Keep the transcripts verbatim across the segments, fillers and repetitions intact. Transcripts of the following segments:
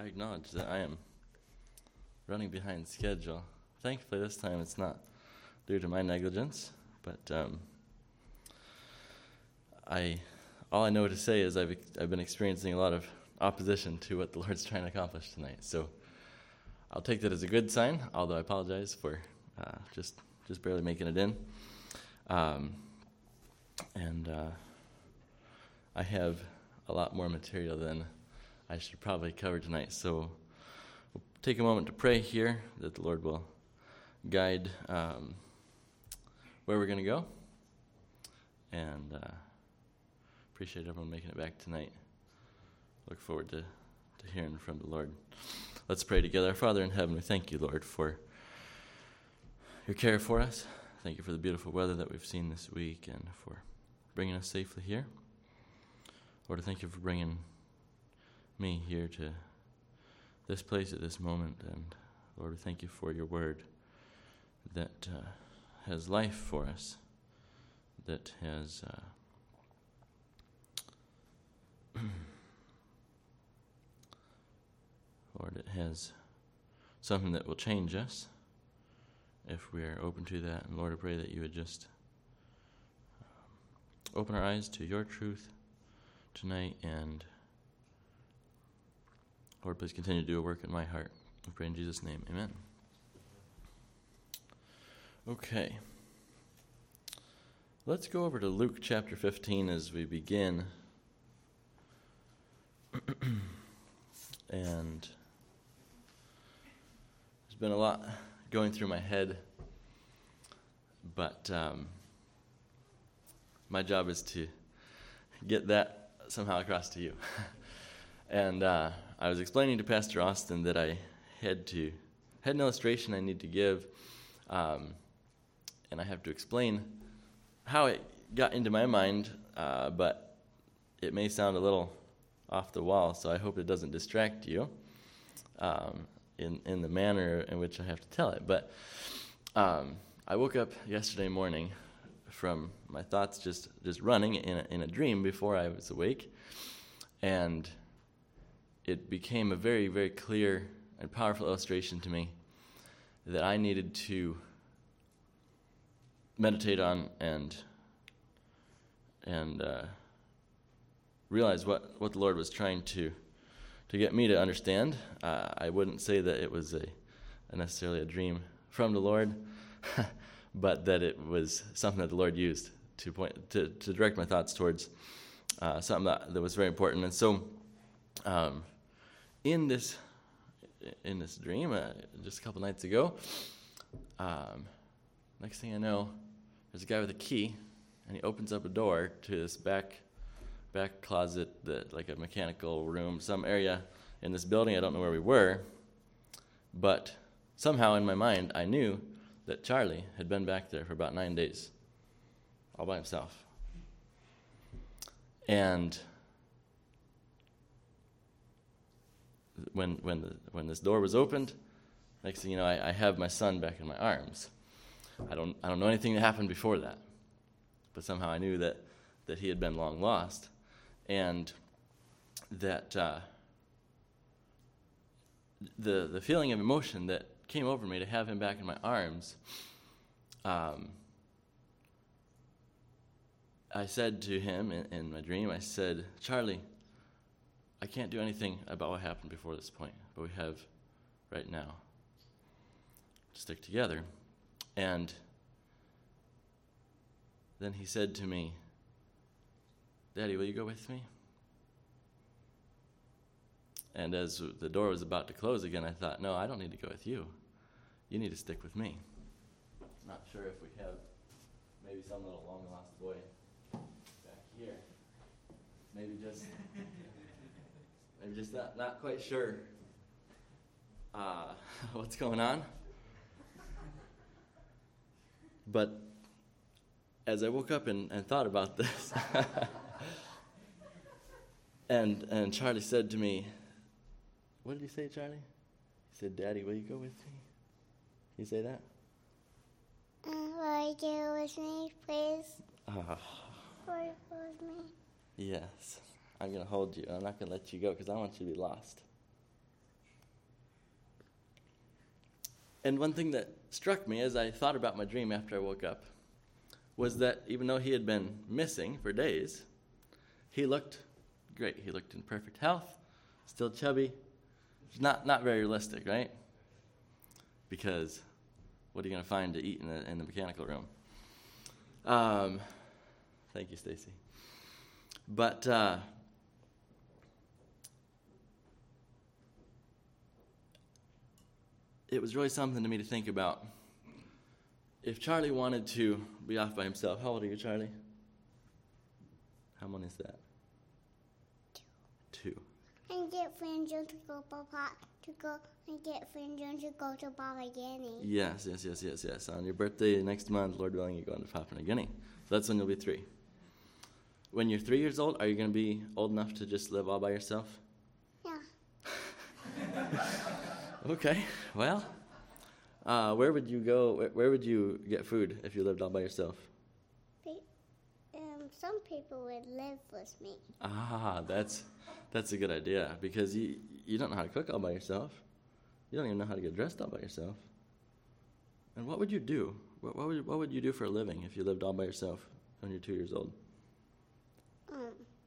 I acknowledge that I am running behind schedule. Thankfully, this time it's not due to my negligence, but um, I, all I know to say is I've I've been experiencing a lot of opposition to what the Lord's trying to accomplish tonight. So I'll take that as a good sign, although I apologize for uh, just just barely making it in. Um, and uh, I have a lot more material than I should probably cover tonight. So we'll take a moment to pray here that the Lord will guide um, where we're going to go. And uh, appreciate everyone making it back tonight. Look forward to, to hearing from the Lord. Let's pray together. Our Father in heaven, we thank you, Lord, for your care for us. Thank you for the beautiful weather that we've seen this week and for bringing us safely here. Lord, I thank you for bringing me here to this place at this moment. And Lord, we thank you for your word that uh, has life for us, that has uh, Lord, it has something that will change us if we are open to that. And Lord, I pray that you would just um, open our eyes to your truth tonight. And Lord, please continue to do a work in my heart. We pray in Jesus' name. Amen. Okay. Let's go over to Luke chapter fifteen as we begin. And there's been a lot going through my head, but um, my job is to get that somehow across to you. And uh, I was explaining to Pastor Austin that I had to had an illustration I need to give, um, and I have to explain how it got into my mind, uh, but it may sound a little off the wall, so I hope it doesn't distract you um, in, in the manner in which I have to tell it. But um, I woke up yesterday morning from my thoughts just, just running in a, in a dream before I was awake, and it became a very, very clear and powerful illustration to me that I needed to meditate on and and uh, realize what, what the Lord was trying to to get me to understand. Uh, I wouldn't say that it was a, a necessarily a dream from the Lord, but that it was something that the Lord used to point to, to direct my thoughts towards uh, something that, that was very important. And so, um, in this in this dream, uh, just a couple nights ago, um, next thing I know, there's a guy with a key, and he opens up a door to this back back closet, that like a mechanical room, some area in this building. I don't know where we were, but somehow in my mind, I knew that Charlie had been back there for about nine days, all by himself. And when when the, when this door was opened, next thing you know, I, I have my son back in my arms. I don't I don't know anything that happened before that, but somehow I knew that, that he had been long lost, and that uh, the the feeling of emotion that came over me to have him back in my arms. Um, I said to him in, in my dream, I said, Charlie, I can't do anything about what happened before this point, but we have right now to stick together. And then he said to me, Daddy, will you go with me? And as the door was about to close again, I thought, no, I don't need to go with you. You need to stick with me. Not sure if we have maybe some little long-lost boy back here. Maybe just, maybe just not, not quite sure uh, what's going on. But as I woke up and, and thought about this, and and Charlie said to me, what did he say, Charlie? He said, Daddy, will you go with me? Can you say that? Will you go with me, please? Oh. Will you go with me? Yes. I'm going to hold you. I'm not going to let you go because I want you to be lost. And one thing that struck me as I thought about my dream after I woke up was that even though he had been missing for days, he looked great. He looked in perfect health, still chubby. Not not very realistic, right? Because what are you going to find to eat in the, in the mechanical room? Um, thank you, Stacy. But uh, it was really something to me to think about. If Charlie wanted to be off by himself, how old are you, Charlie? How many is that? Two. Two. And get friends to go Papa to go and get friends to go to Papa Guinea. Yes, yes, yes, yes, yes. On your birthday next month, Lord willing, you're going to Papua New Guinea. So that's when you'll be three. When you're three years old, are you going to be old enough to just live all by yourself? Yeah. Okay, well, uh, where would you go, where, where would you get food if you lived all by yourself? Pe- um, some people would live with me. Ah, that's that's a good idea, because you, you don't know how to cook all by yourself. You don't even know how to get dressed all by yourself. And what would you do? What, what, would, what would you do for a living if you lived all by yourself when you're two years old? Um,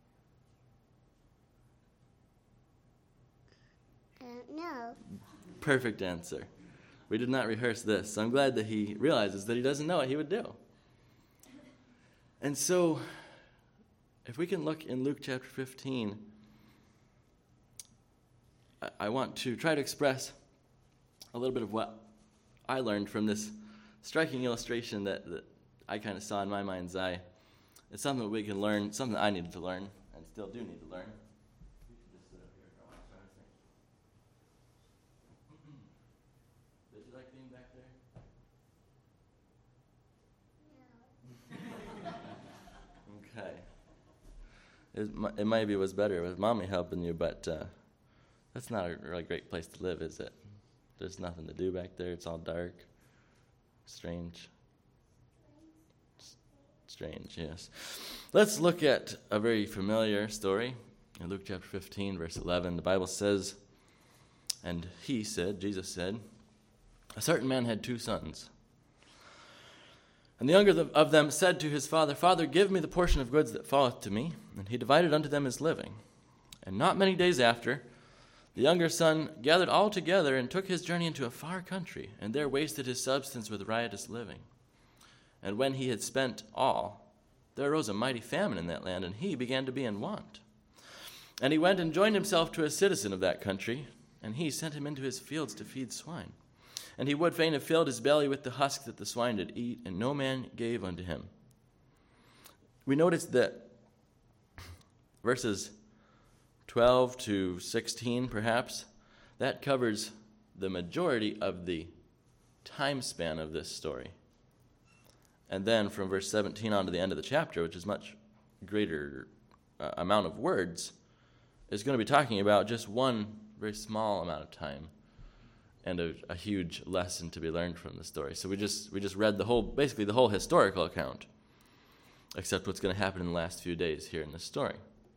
I don't know. Perfect answer. We did not rehearse this, so I'm glad that he realizes that he doesn't know what he would do. And so, if we can look in Luke chapter fifteen, I, I want to try to express a little bit of what I learned from this striking illustration that, that I kind of saw in my mind's eye. It's something that we can learn, something that I needed to learn, and still do need to learn. Did you like being back there? Okay. It, mi- it maybe was better with Mommy helping you, but uh, that's not a really great place to live, is it? There's nothing to do back there. It's all dark. Strange. S- Strange, yes. Let's look at a very familiar story. In Luke chapter fifteen, verse eleven, the Bible says, and he said, Jesus said, a certain man had two sons. And the younger of them said to his father, Father, give me the portion of goods that falleth to me. And he divided unto them his living. And not many days after, the younger son gathered all together and took his journey into a far country, and there wasted his substance with riotous living. And when he had spent all, there arose a mighty famine in that land, and he began to be in want. And he went and joined himself to a citizen of that country, and he sent him into his fields to feed swine. And he would fain have filled his belly with the husk that the swine did eat, and no man gave unto him. We notice that verses twelve to sixteen, perhaps, that covers the majority of the time span of this story. And then from verse seventeen on to the end of the chapter, which is much greater uh, amount of words, is going to be talking about just one very small amount of time and a, a huge lesson to be learned from the story. So we just we just read the whole, basically the whole historical account, except what's going to happen in the last few days here in this story.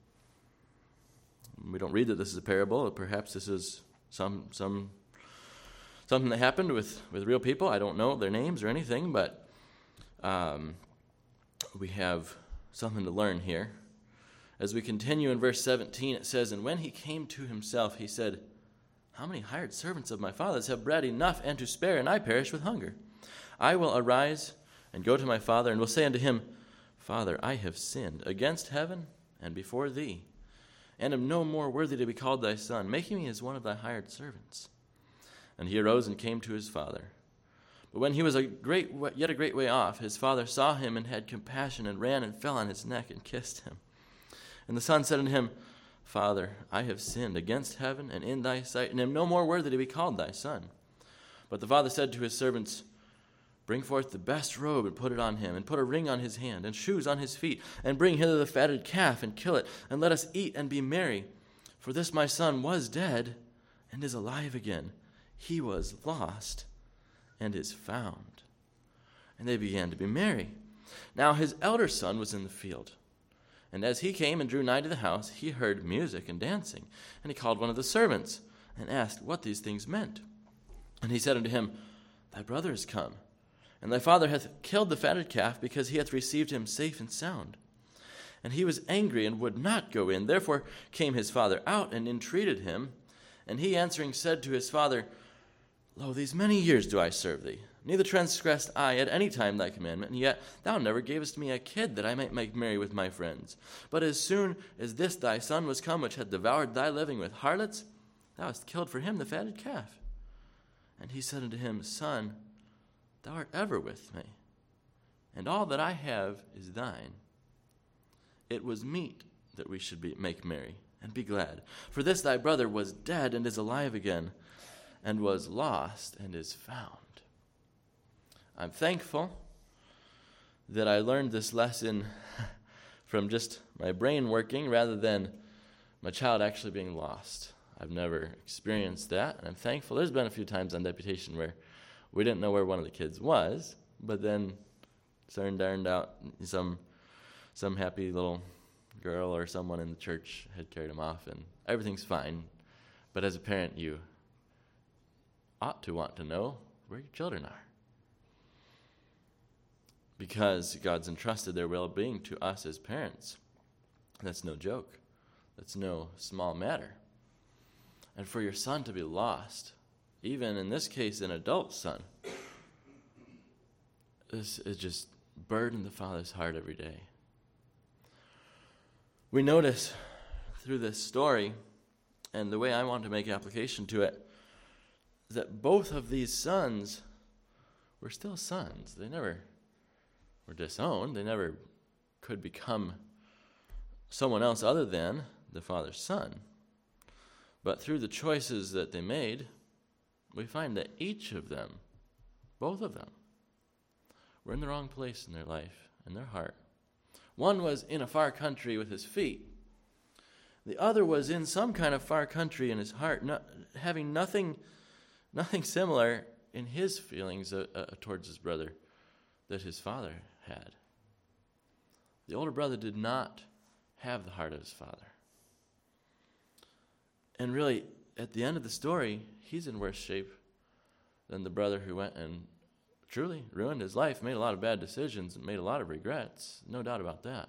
We don't read that this is a parable. Perhaps this is some some something that happened with, with real people. I don't know their names or anything, but um, we have something to learn here. As we continue in verse seventeen, it says, and when he came to himself, he said, how many hired servants of my father's have bread enough and to spare, and I perish with hunger? I will arise and go to my father, and will say unto him, Father, I have sinned against heaven and before thee, and am no more worthy to be called thy son. Make me as one of thy hired servants. And he arose and came to his father. But when he was a great, yet a great way off, his father saw him and had compassion, and ran and fell on his neck and kissed him. And the son said unto him, Father, I have sinned against heaven and in thy sight, and am no more worthy to be called thy son. But the father said to his servants, Bring forth the best robe, and put it on him, and put a ring on his hand, and shoes on his feet, and bring hither the fatted calf, and kill it, and let us eat and be merry. For this my son was dead, and is alive again. He was lost, and is found. And they began to be merry. Now his elder son was in the field. And as he came and drew nigh to the house, he heard music and dancing. And he called one of the servants, and asked what these things meant. And he said unto him, thy brother is come, and thy father hath killed the fatted calf, because he hath received him safe and sound. And he was angry, and would not go in. Therefore came his father out, and entreated him. And he answering said to his father, Lo, these many years do I serve thee, neither transgressed I at any time thy commandment, and yet thou never gavest me a kid, that I might make merry with my friends. But as soon as this thy son was come, which had devoured thy living with harlots, thou hast killed for him the fatted calf. And he said unto him, Son, thou art ever with me, and all that I have is thine. It was meet that we should be, make merry, and be glad. For this thy brother was dead, and is alive again, and was lost, and is found. I'm thankful that I learned this lesson from just my brain working, rather than my child actually being lost. I've never experienced that, and I'm thankful. There's been a few times on deputation where we didn't know where one of the kids was, but then turned turned out some some happy little girl or someone in the church had carried him off, and everything's fine. But as a parent, you ought to want to know where your children are, because God's entrusted their well-being to us as parents. That's no joke. That's no small matter. And for your son to be lost, even in this case, an adult son, this is just burdened the father's heart every day. We notice through this story, and the way I want to make application to it, that both of these sons were still sons. They never were disowned. They never could become someone else other than the father's son. But through the choices that they made, we find that each of them, both of them, were in the wrong place in their life, in their heart. One was in a far country with his feet. The other was in some kind of far country in his heart, not, having nothing, nothing similar in his feelings uh, uh, towards his brother that his father had. The older brother did not have the heart of his father. And really, at the end of the story, he's in worse shape than the brother who went and truly ruined his life, made a lot of bad decisions, and made a lot of regrets. No doubt about that.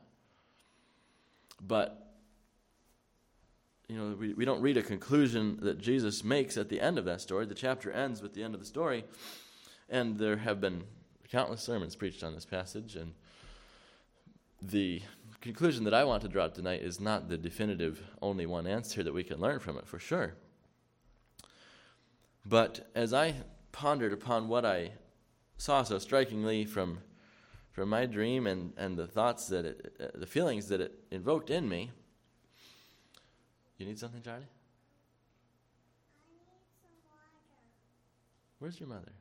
But, you know, we, we don't read a conclusion that Jesus makes at the end of that story. The chapter ends with the end of the story, and there have been countless sermons preached on this passage, and the conclusion that I want to draw tonight is not the definitive only one answer that we can learn from it, for sure. But as I pondered upon what I saw so strikingly from from my dream and, and the thoughts that it, uh, the feelings that it invoked in me. You need something, Charlie? I need some water. Where's your mother?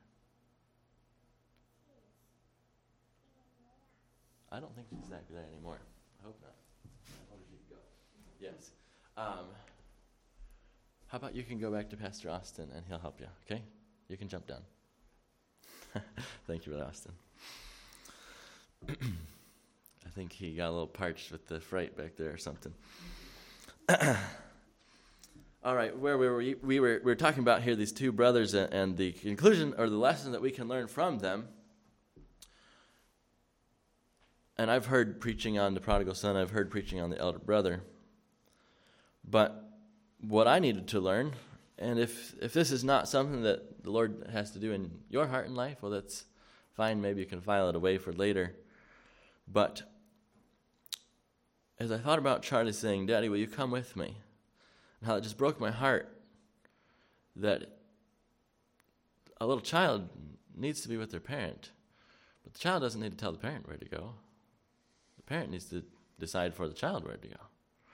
I don't think she's exactly there anymore. I hope not. I wonder if you could go. Yes. Um, how about you can go back to Pastor Austin and he'll help you, okay? You can jump down. Thank you, Brother Austin. I think he got a little parched with the fright back there or something. All right, where were we? We were, we were talking about here these two brothers and, and the conclusion or the lesson that we can learn from them. And I've heard preaching on the prodigal son. I've heard preaching on the elder brother. But what I needed to learn, and if if this is not something that the Lord has to do in your heart and life, well, that's fine. Maybe you can file it away for later. But as I thought about Charlie saying, Daddy, will you come with me? And how it just broke my heart that a little child needs to be with their parent. But the child doesn't need to tell the parent where to go. The parent needs to decide for the child where to go.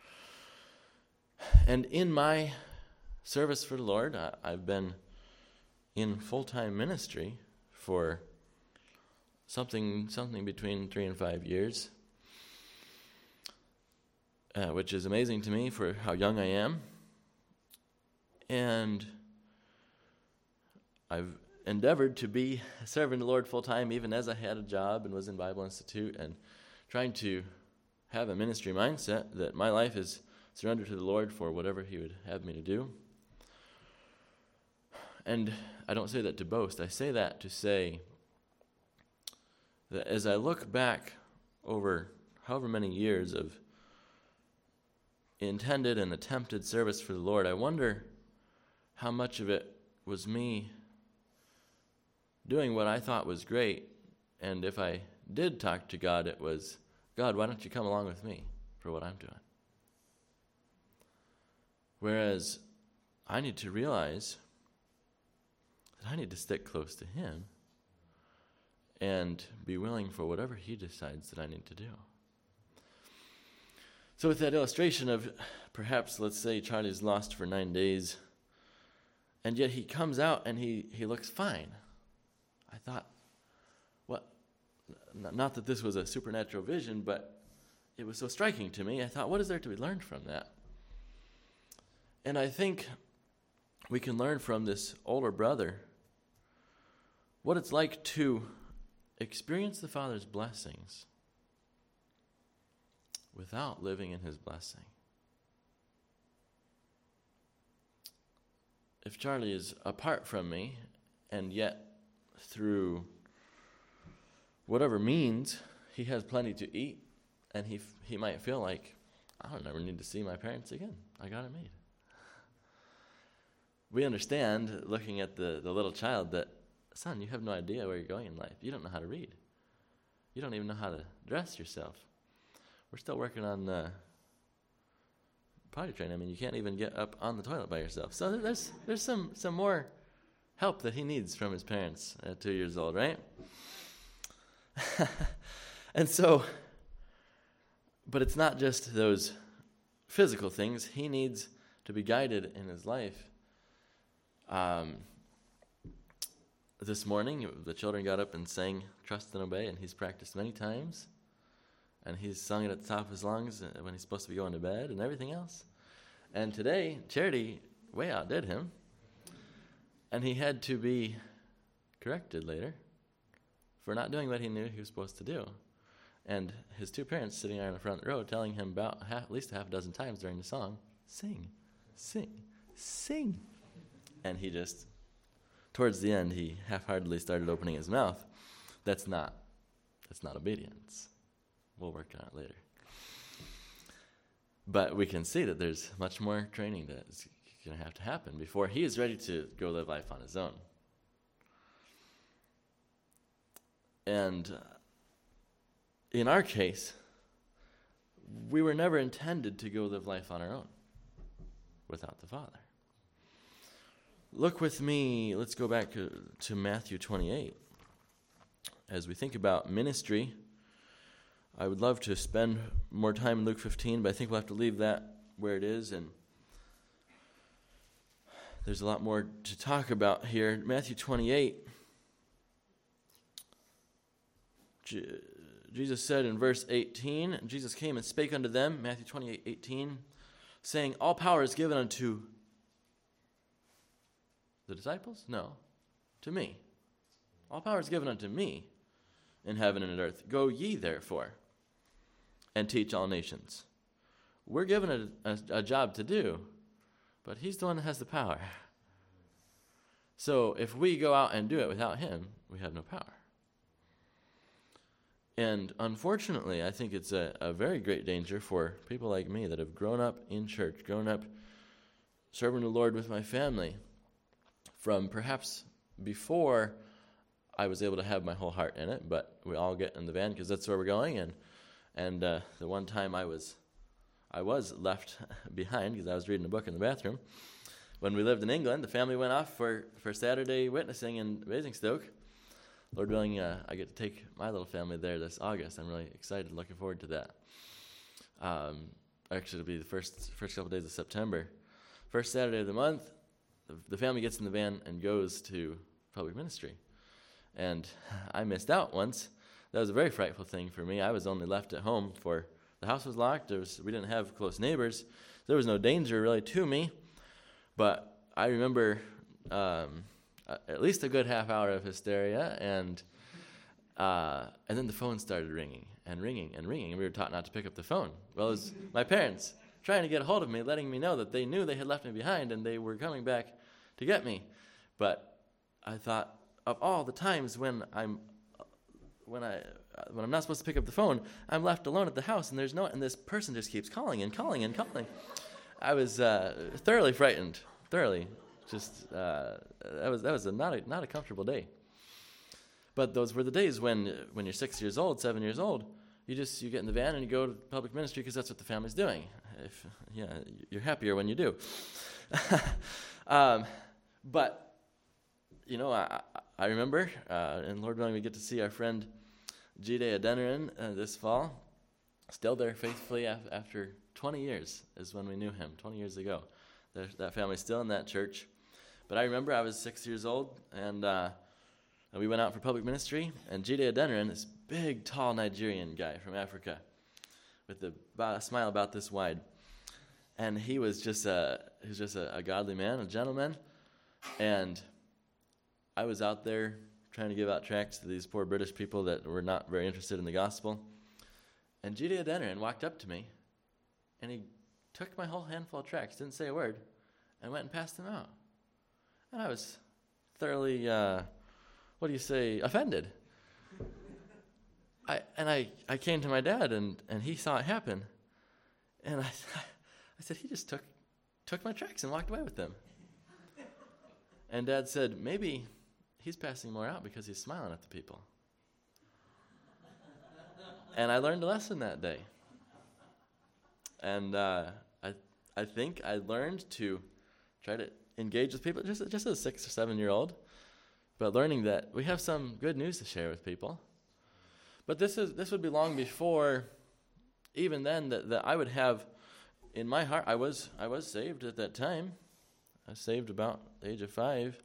And in my service for the Lord, I, I've been in full-time ministry for something something between three and five years, uh, which is amazing to me for how young I am. And I've endeavored to be serving the Lord full-time even as I had a job and was in Bible Institute, and trying to have a ministry mindset that my life is surrendered to the Lord for whatever He would have me to do. And I don't say that to boast. I say that to say that as I look back over however many years of intended and attempted service for the Lord, I wonder how much of it was me doing what I thought was great, and if I did talk to God, it was, God, why don't you come along with me for what I'm doing? Whereas I need to realize that I need to stick close to Him and be willing for whatever He decides that I need to do. So with that illustration of perhaps, let's say, Charlie's lost for nine days, and yet he comes out and he, he looks fine. I thought, what? Not that this was a supernatural vision, but it was so striking to me. I thought, what is there to be learned from that? And I think we can learn from this older brother what it's like to experience the Father's blessings without living in His blessing. If Charlie is apart from me, and yet through whatever means, he has plenty to eat, and he he might feel like, I don't never need to see my parents again. I got it made. We understand, looking at the, the little child, that, son, you have no idea where you're going in life. You don't know how to read. You don't even know how to dress yourself. We're still working on uh, potty training. I mean, you can't even get up on the toilet by yourself. So there's there's some, some more help that he needs from his parents at two years old, right? And so, but it's not just those physical things. He needs to be guided in his life. Um, this morning, the children got up and sang Trust and Obey, and he's practiced many times. And he's sung it at the top of his lungs when he's supposed to be going to bed and everything else. And today, Charity way outdid him. And he had to be corrected later for not doing what he knew he was supposed to do. And his two parents sitting there in the front row telling him about half, at least a half a dozen times during the song, sing, sing, sing. And he just, towards the end, he half-heartedly started opening his mouth. That's not, that's not obedience. We'll work on it later. But we can see that there's much more training that's going to have to happen before he is ready to go live life on his own. And uh, in our case, we were never intended to go live life on our own without the Father. Look with me, let's go back to, to Matthew twenty-eight. As we think about ministry, I would love to spend more time in Luke fifteen, but I think we'll have to leave that where it is, and there's a lot more to talk about here. Matthew twenty-eight, Je- Jesus said in verse eighteen, Jesus came and spake unto them, Matthew twenty-eight, eighteen, saying, all power is given unto the disciples? No, to me. All power is given unto me in heaven and in earth. Go ye therefore and teach all nations. We're given a, a, a job to do, but he's the one that has the power. So if we go out and do it without him, we have no power. And unfortunately, I think it's a, a very great danger for people like me that have grown up in church, grown up serving the Lord with my family, from perhaps before I was able to have my whole heart in it, but we all get in the van because that's where we're going. And and uh, the one time I was I was left behind because I was reading a book in the bathroom. When we lived in England, the family went off for, for Saturday witnessing in Basingstoke. Lord willing, uh, I get to take my little family there this August. I'm really excited, looking forward to that. Um, actually, it'll be the first first couple days of September. First Saturday of the month, the, the family gets in the van and goes to public ministry. And I missed out once. That was a very frightful thing for me. I was only left at home for, the house was locked. There was, we didn't have close neighbors. There was no danger really to me. But I remember um, at least a good half hour of hysteria, and uh, and then the phone started ringing and ringing and ringing, and we were taught not to pick up the phone. Well, it was my parents trying to get a hold of me, letting me know that they knew they had left me behind and they were coming back to get me. But I thought of all the times when I'm when I when I'm not supposed to pick up the phone, I'm left alone at the house, and there's no and this person just keeps calling and calling and calling. I was uh, thoroughly frightened, thoroughly. Just uh, that was that was a, not a not a comfortable day. But those were the days when when you're six years old, seven years old, you just you get in the van and you go to public ministry because that's what the family's doing. If yeah, you're happier when you do. um, but you know, I I remember, uh, and Lord willing, we get to see our friend Jide Adeniran uh, this fall. Still there faithfully af- after twenty years is when we knew him. twenty years ago, There's, that family's still in that church. But I remember I was six years old, and uh, we went out for public ministry, and Jide Adeniran, this big, tall Nigerian guy from Africa, with a, about a smile about this wide, and he was just a he was just a, a godly man, a gentleman, and I was out there trying to give out tracts to these poor British people that were not very interested in the gospel, and Jide Adeniran walked up to me, and he took my whole handful of tracts, didn't say a word, and went and passed them out. And I was thoroughly, uh, what do you say, offended. I and I, I came to my dad, and, and he saw it happen. And I I said, he just took took my tracts and walked away with them. And Dad said, maybe he's passing more out because he's smiling at the people. And I learned a lesson that day. And uh, I I think I learned to try to engage with people just, just as a six or seven year old, but learning that we have some good news to share with people. But this is this would be long before, even then, that, that I would have in my heart. I was I was saved at that time. I was saved about the age of five,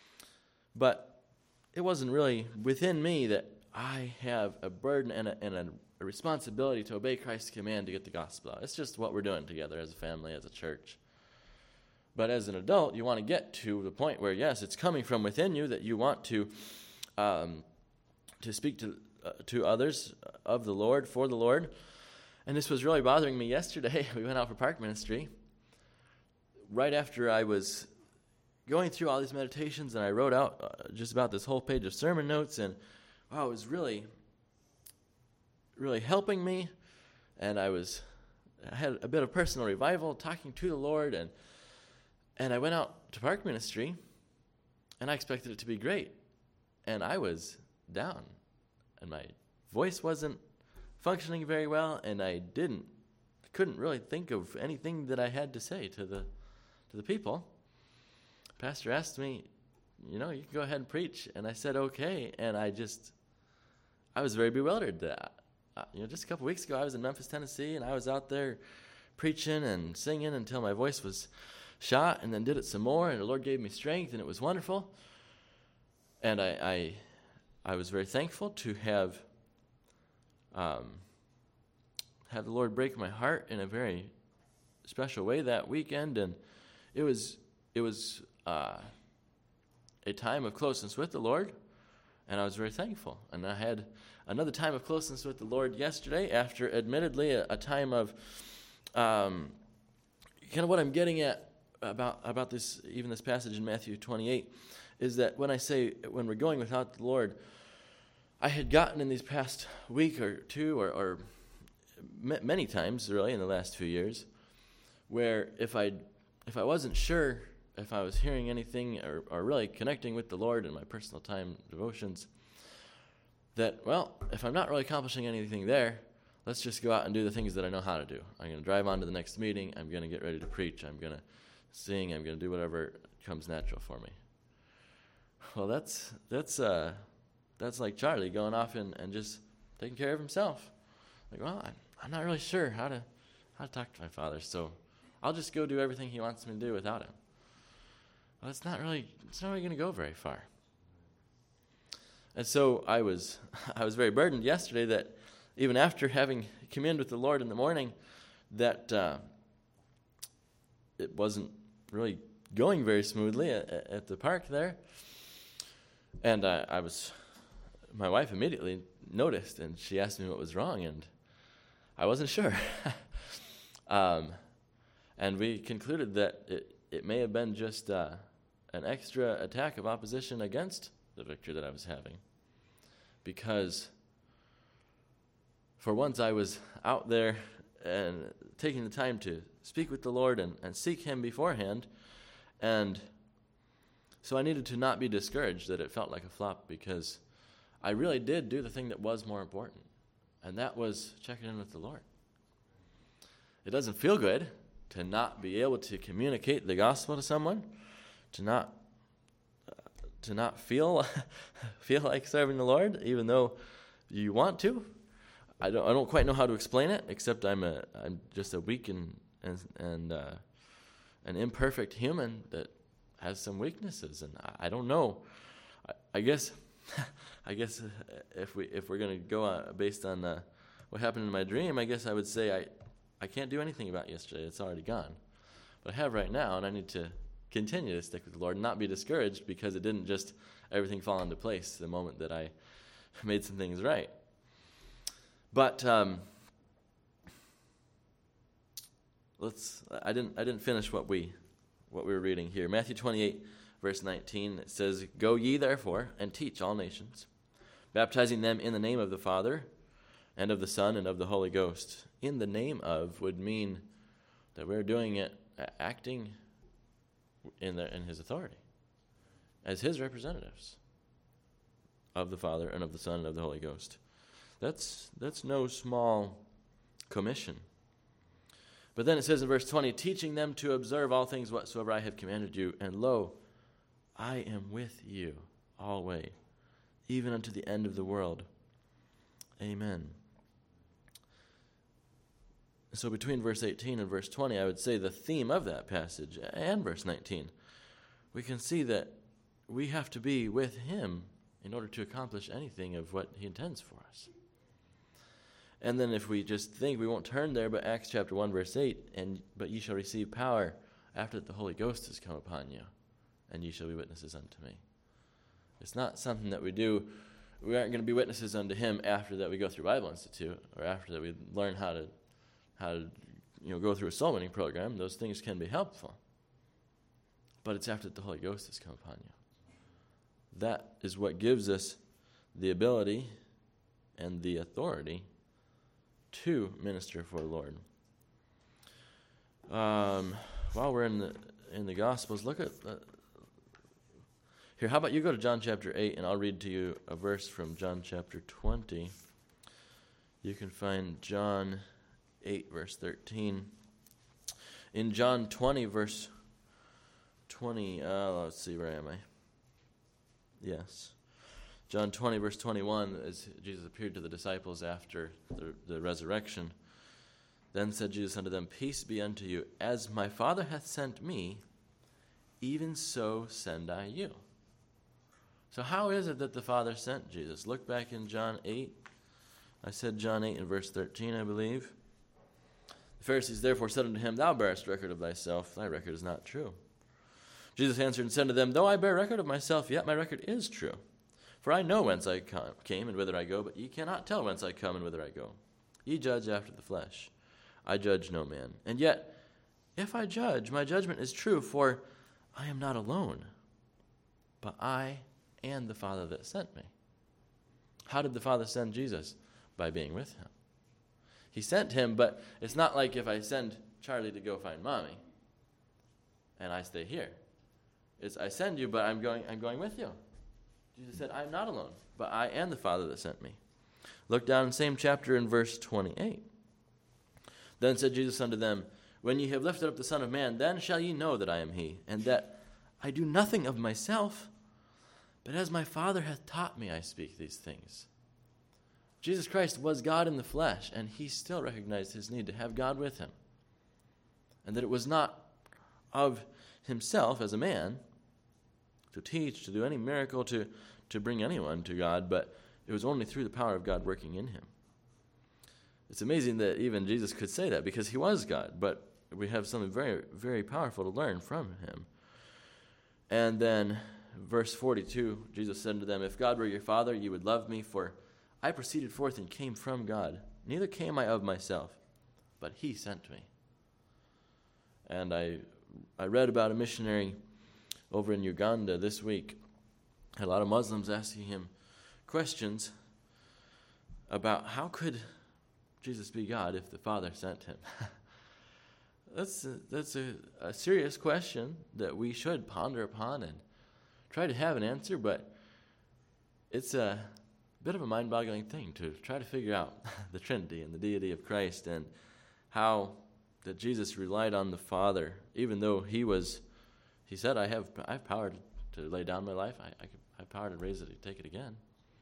but it wasn't really within me that I have a burden and a, and a, a responsibility to obey Christ's command to get the gospel out. It's just what we're doing together as a family, as a church. But as an adult, you want to get to the point where, yes, it's coming from within you that you want to um, to speak to uh, to others of the Lord, for the Lord. And this was really bothering me yesterday. We went out for park ministry. Right after I was going through all these meditations, and I wrote out uh, just about this whole page of sermon notes, and wow, it was really, really helping me. And I was, I had a bit of personal revival, talking to the Lord, and And I went out to park ministry, and I expected it to be great. And I was down, and my voice wasn't functioning very well, and I didn't, couldn't really think of anything that I had to say to the to the people. Pastor asked me, you know, you can go ahead and preach, and I said okay, and I just, I was very bewildered. That uh, you know, just a couple weeks ago, I was in Memphis, Tennessee, and I was out there preaching and singing until my voice was shot, and then did it some more, and the Lord gave me strength, and it was wonderful. And I I, I was very thankful to have um, have the Lord break my heart in a very special way that weekend, and it was it was uh, a time of closeness with the Lord, and I was very thankful. And I had another time of closeness with the Lord yesterday, after admittedly a, a time of um, kind of what I'm getting at about about this, even this passage in Matthew twenty-eight, is that when I say when we're going without the Lord, I had gotten in these past week or two, or, or m- many times really in the last few years, where if I if I wasn't sure if I was hearing anything or, or really connecting with the Lord in my personal time devotions, that, well, if I'm not really accomplishing anything there, let's just go out and do the things that I know how to do. I'm going to drive on to the next meeting. I'm going to get ready to preach. I'm going to sing. I'm going to do whatever comes natural for me. Well, that's that's uh, that's like Charlie going off and, and just taking care of himself. Like, well, I'm, I'm not really sure how to how to talk to my Father, so I'll just go do everything He wants me to do without Him. Well, it's not really it's not really going to go very far. And so I was I was very burdened yesterday that even after having communed with the Lord in the morning, that uh, it wasn't really going very smoothly at, at the park there. And I, I was, my wife immediately noticed, and she asked me what was wrong, and I wasn't sure. um, and we concluded that it, it may have been just uh, an extra attack of opposition against the victory that I was having. Because for once I was out there and taking the time to speak with the Lord and, and seek him beforehand. And so I needed to not be discouraged that it felt like a flop, because I really did do the thing that was more important. And that was checking in with the Lord. It doesn't feel good to not be able to communicate the gospel to someone, to not uh, to not feel feel like serving the Lord, even though you want to. I don't I don't quite know how to explain it, except I'm a I'm just a weak and and and uh, an imperfect human that has some weaknesses, and I, I don't know. I, I guess I guess if we if we're gonna go uh, based on uh, what happened in my dream, I guess I would say I. I can't do anything about yesterday. It's already gone. But I have right now, and I need to continue to stick with the Lord and not be discouraged because it didn't just everything fall into place the moment that I made some things right. But um, let's. I didn't. I didn't finish what we what we were reading here. Matthew twenty-eight, verse nineteen. It says, "Go ye therefore and teach all nations, baptizing them in the name of the Father, and of the Son, and of the Holy Ghost." In the name of would mean that we're doing it, acting in the, in his authority, as his representatives of the Father, and of the Son, and of the Holy Ghost. That's that's no small commission. But then it says in verse twenty, "Teaching them to observe all things whatsoever I have commanded you, and lo, I am with you always, even unto the end of the world. Amen." So between verse eighteen and verse twenty, I would say the theme of that passage, and verse nineteen, we can see that we have to be with him in order to accomplish anything of what he intends for us. And then if we just think, we won't turn there, but Acts chapter one, verse eight, and but ye shall receive power after that the Holy Ghost has come upon you, and ye shall be witnesses unto me. It's not something that we do. We aren't going to be witnesses unto him after that we go through Bible Institute, or after that we learn how to how to you know, go through a soul winning program. Those things can be helpful. But it's after the Holy Ghost has come upon you. That is what gives us the ability and the authority to minister for the Lord. Um, while we're in the in the Gospels, look at uh, here. How about you go to John chapter eight, and I'll read to you a verse from John chapter twenty. You can find John eight, verse thirteen. In John twenty, verse twenty, uh, let's see, where am I? Yes. John twenty, verse twenty-one, as Jesus appeared to the disciples after the, the resurrection. Then said Jesus unto them, "Peace be unto you. As my Father hath sent me, even so send I you." So how is it that the Father sent Jesus? Look back in John eight. I said John eight in verse thirteen, I believe. "The Pharisees therefore said unto him, Thou bearest record of thyself, thy record is not true. Jesus answered and said to them, Though I bear record of myself, yet my record is true. For I know whence I come, came and whither I go, but ye cannot tell whence I come and whither I go. Ye judge after the flesh. I judge no man. And yet, if I judge, my judgment is true, for I am not alone, but I and the Father that sent me." How did the Father send Jesus? By being with him. He sent him, but it's not like if I send Charlie to go find Mommy and I stay here. It's I send you, but I'm going I'm going with you. Jesus said, "I'm not alone, but I and the Father that sent me." Look down in the same chapter in verse twenty-eight. "Then said Jesus unto them, When ye have lifted up the Son of Man, then shall ye know that I am he, and that I do nothing of myself, but as my Father hath taught me, I speak these things." Jesus Christ was God in the flesh, and he still recognized his need to have God with him. And that it was not of himself as a man to teach, to do any miracle, to, to bring anyone to God, but it was only through the power of God working in him. It's amazing that even Jesus could say that, because he was God, but we have something very, very powerful to learn from him. And then verse forty-two, Jesus said to them, "If God were your Father, ye would love me, for I proceeded forth and came from God. Neither came I of myself, but he sent me." And I I read about a missionary over in Uganda this week. Had a lot of Muslims asking him questions about how could Jesus be God if the Father sent him. that's a, that's a, a serious question that we should ponder upon and try to have an answer, but it's a bit of a mind-boggling thing to try to figure out the Trinity and the deity of Christ and how that Jesus relied on the Father, even though he was, he said, I have I have power to lay down my life. I, I, could, I have power to raise it and take it again.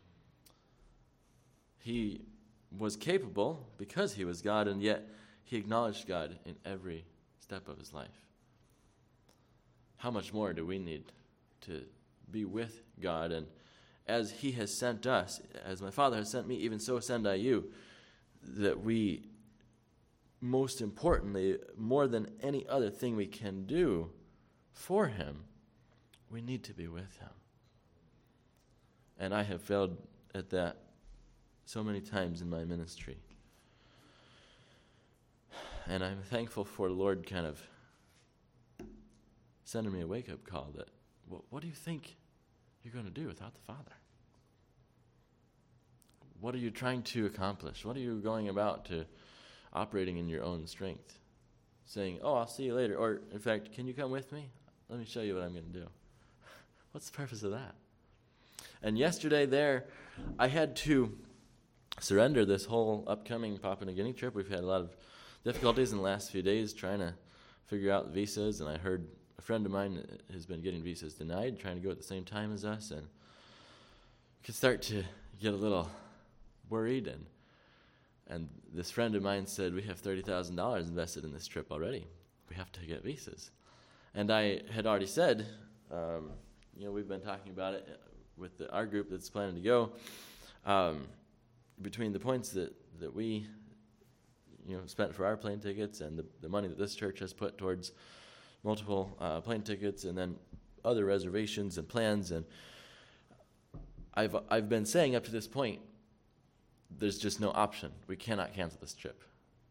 He was capable because he was God, and yet he acknowledged God in every step of his life. How much more do we need to be with God? And as he has sent us, as my Father has sent me, even so send I you, that we, most importantly, more than any other thing we can do for him, we need to be with him. And I have failed at that so many times in my ministry. And I'm thankful for the Lord kind of sending me a wake-up call that, well, what do you think you're going to do without the Father? What are you trying to accomplish? What are you going about to operating in your own strength? Saying, oh, I'll see you later. Or, in fact, can you come with me? Let me show you what I'm going to do. What's the purpose of that? And yesterday there, I had to surrender this whole upcoming Papua New Guinea trip. We've had a lot of difficulties in the last few days trying to figure out the visas, and I heard a friend of mine has been getting visas denied, trying to go at the same time as us, and you could start to get a little worried. And and this friend of mine said, we have thirty thousand dollars invested in this trip already. We have to get visas. And I had already said, um, you know, we've been talking about it with the, our group that's planning to go. Um, between the points that, that we, you know, spent for our plane tickets and the, the money that this church has put towards multiple uh, plane tickets and then other reservations and plans, and I've I've been saying up to this point, there's just no option. We cannot cancel this trip.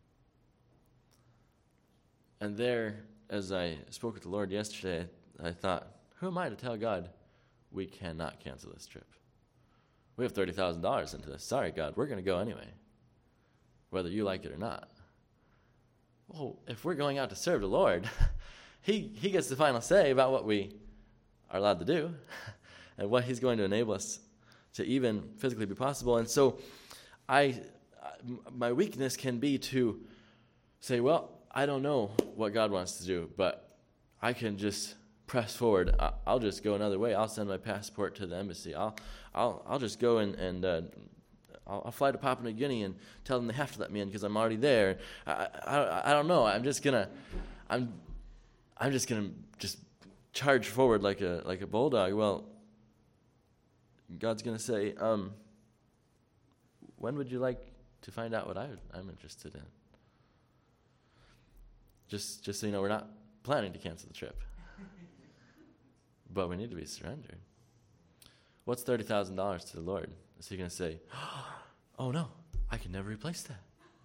And there, as I spoke with the Lord yesterday, I thought, who am I to tell God we cannot cancel this trip? We have thirty thousand dollars into this. Sorry, God, we're going to go anyway, whether you like it or not. Well, if we're going out to serve the Lord, he, he gets the final say about what we are allowed to do and what he's going to enable us to even physically be possible. And so I, my weakness can be to say, well, I don't know what God wants to do, but I can just press forward. I'll just go another way. I'll send my passport to the embassy. I'll I'll I'll just go and, and uh, I'll, I'll fly to Papua New Guinea and tell them they have to let me in because I'm already there. I, I I don't know. I'm just gonna I'm I'm just gonna just charge forward like a like a bulldog. Well, God's gonna say, um, when would you like to find out what I would, I'm interested in? Just just so you know, we're not planning to cancel the trip. But we need to be surrendered. What's thirty thousand dollars to the Lord? Is he going to say, oh no, I can never replace that?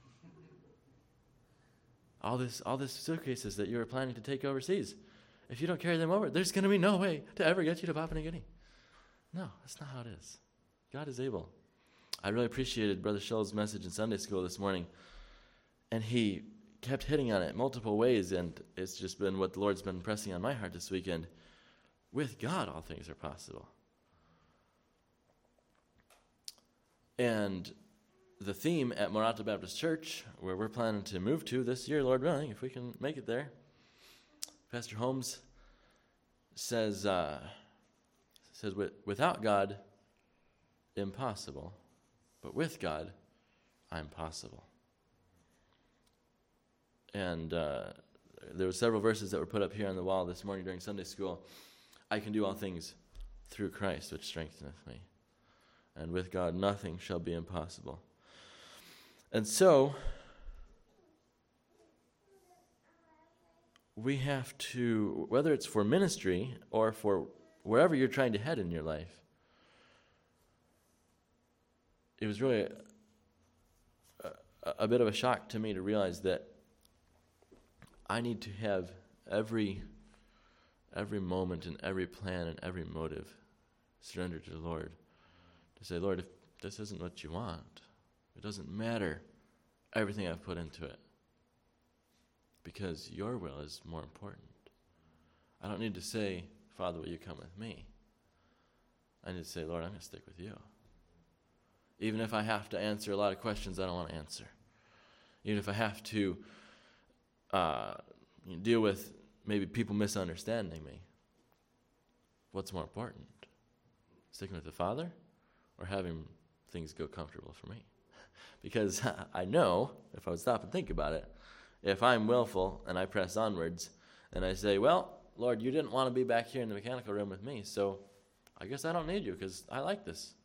All this, all this suitcases that you were planning to take overseas, if you don't carry them over, there's going to be no way to ever get you to Papua New Guinea. No, that's not how it is. God is able. I really appreciated Brother Shull's message in Sunday school this morning, and he kept hitting on it multiple ways, and it's just been what the Lord's been pressing on my heart this weekend. With God, all things are possible. And the theme at Morata Baptist Church, where we're planning to move to this year, Lord willing, if we can make it there, Pastor Holmes says, uh, says without God, impossible, but with God, I'm possible. And uh, there were several verses that were put up here on the wall this morning during Sunday school. I can do all things through Christ, which strengtheneth me. And with God, nothing shall be impossible. And so, we have to, whether it's for ministry or for wherever you're trying to head in your life, it was really a, a, a bit of a shock to me to realize that I need to have every every moment and every plan and every motive, surrender to the Lord. To say, Lord, if this isn't what you want, it doesn't matter everything I've put into it, because your will is more important. I don't need to say, Father, will you come with me? I need to say, Lord, I'm going to stick with you. Even if I have to answer a lot of questions I don't want to answer. Even if I have to uh, deal with maybe people misunderstanding me. What's more important? Sticking with the Father or having things go comfortable for me? Because I know, if I would stop and think about it, if I'm willful and I press onwards and I say, well, Lord, you didn't want to be back here in the mechanical room with me, so I guess I don't need you because I like this.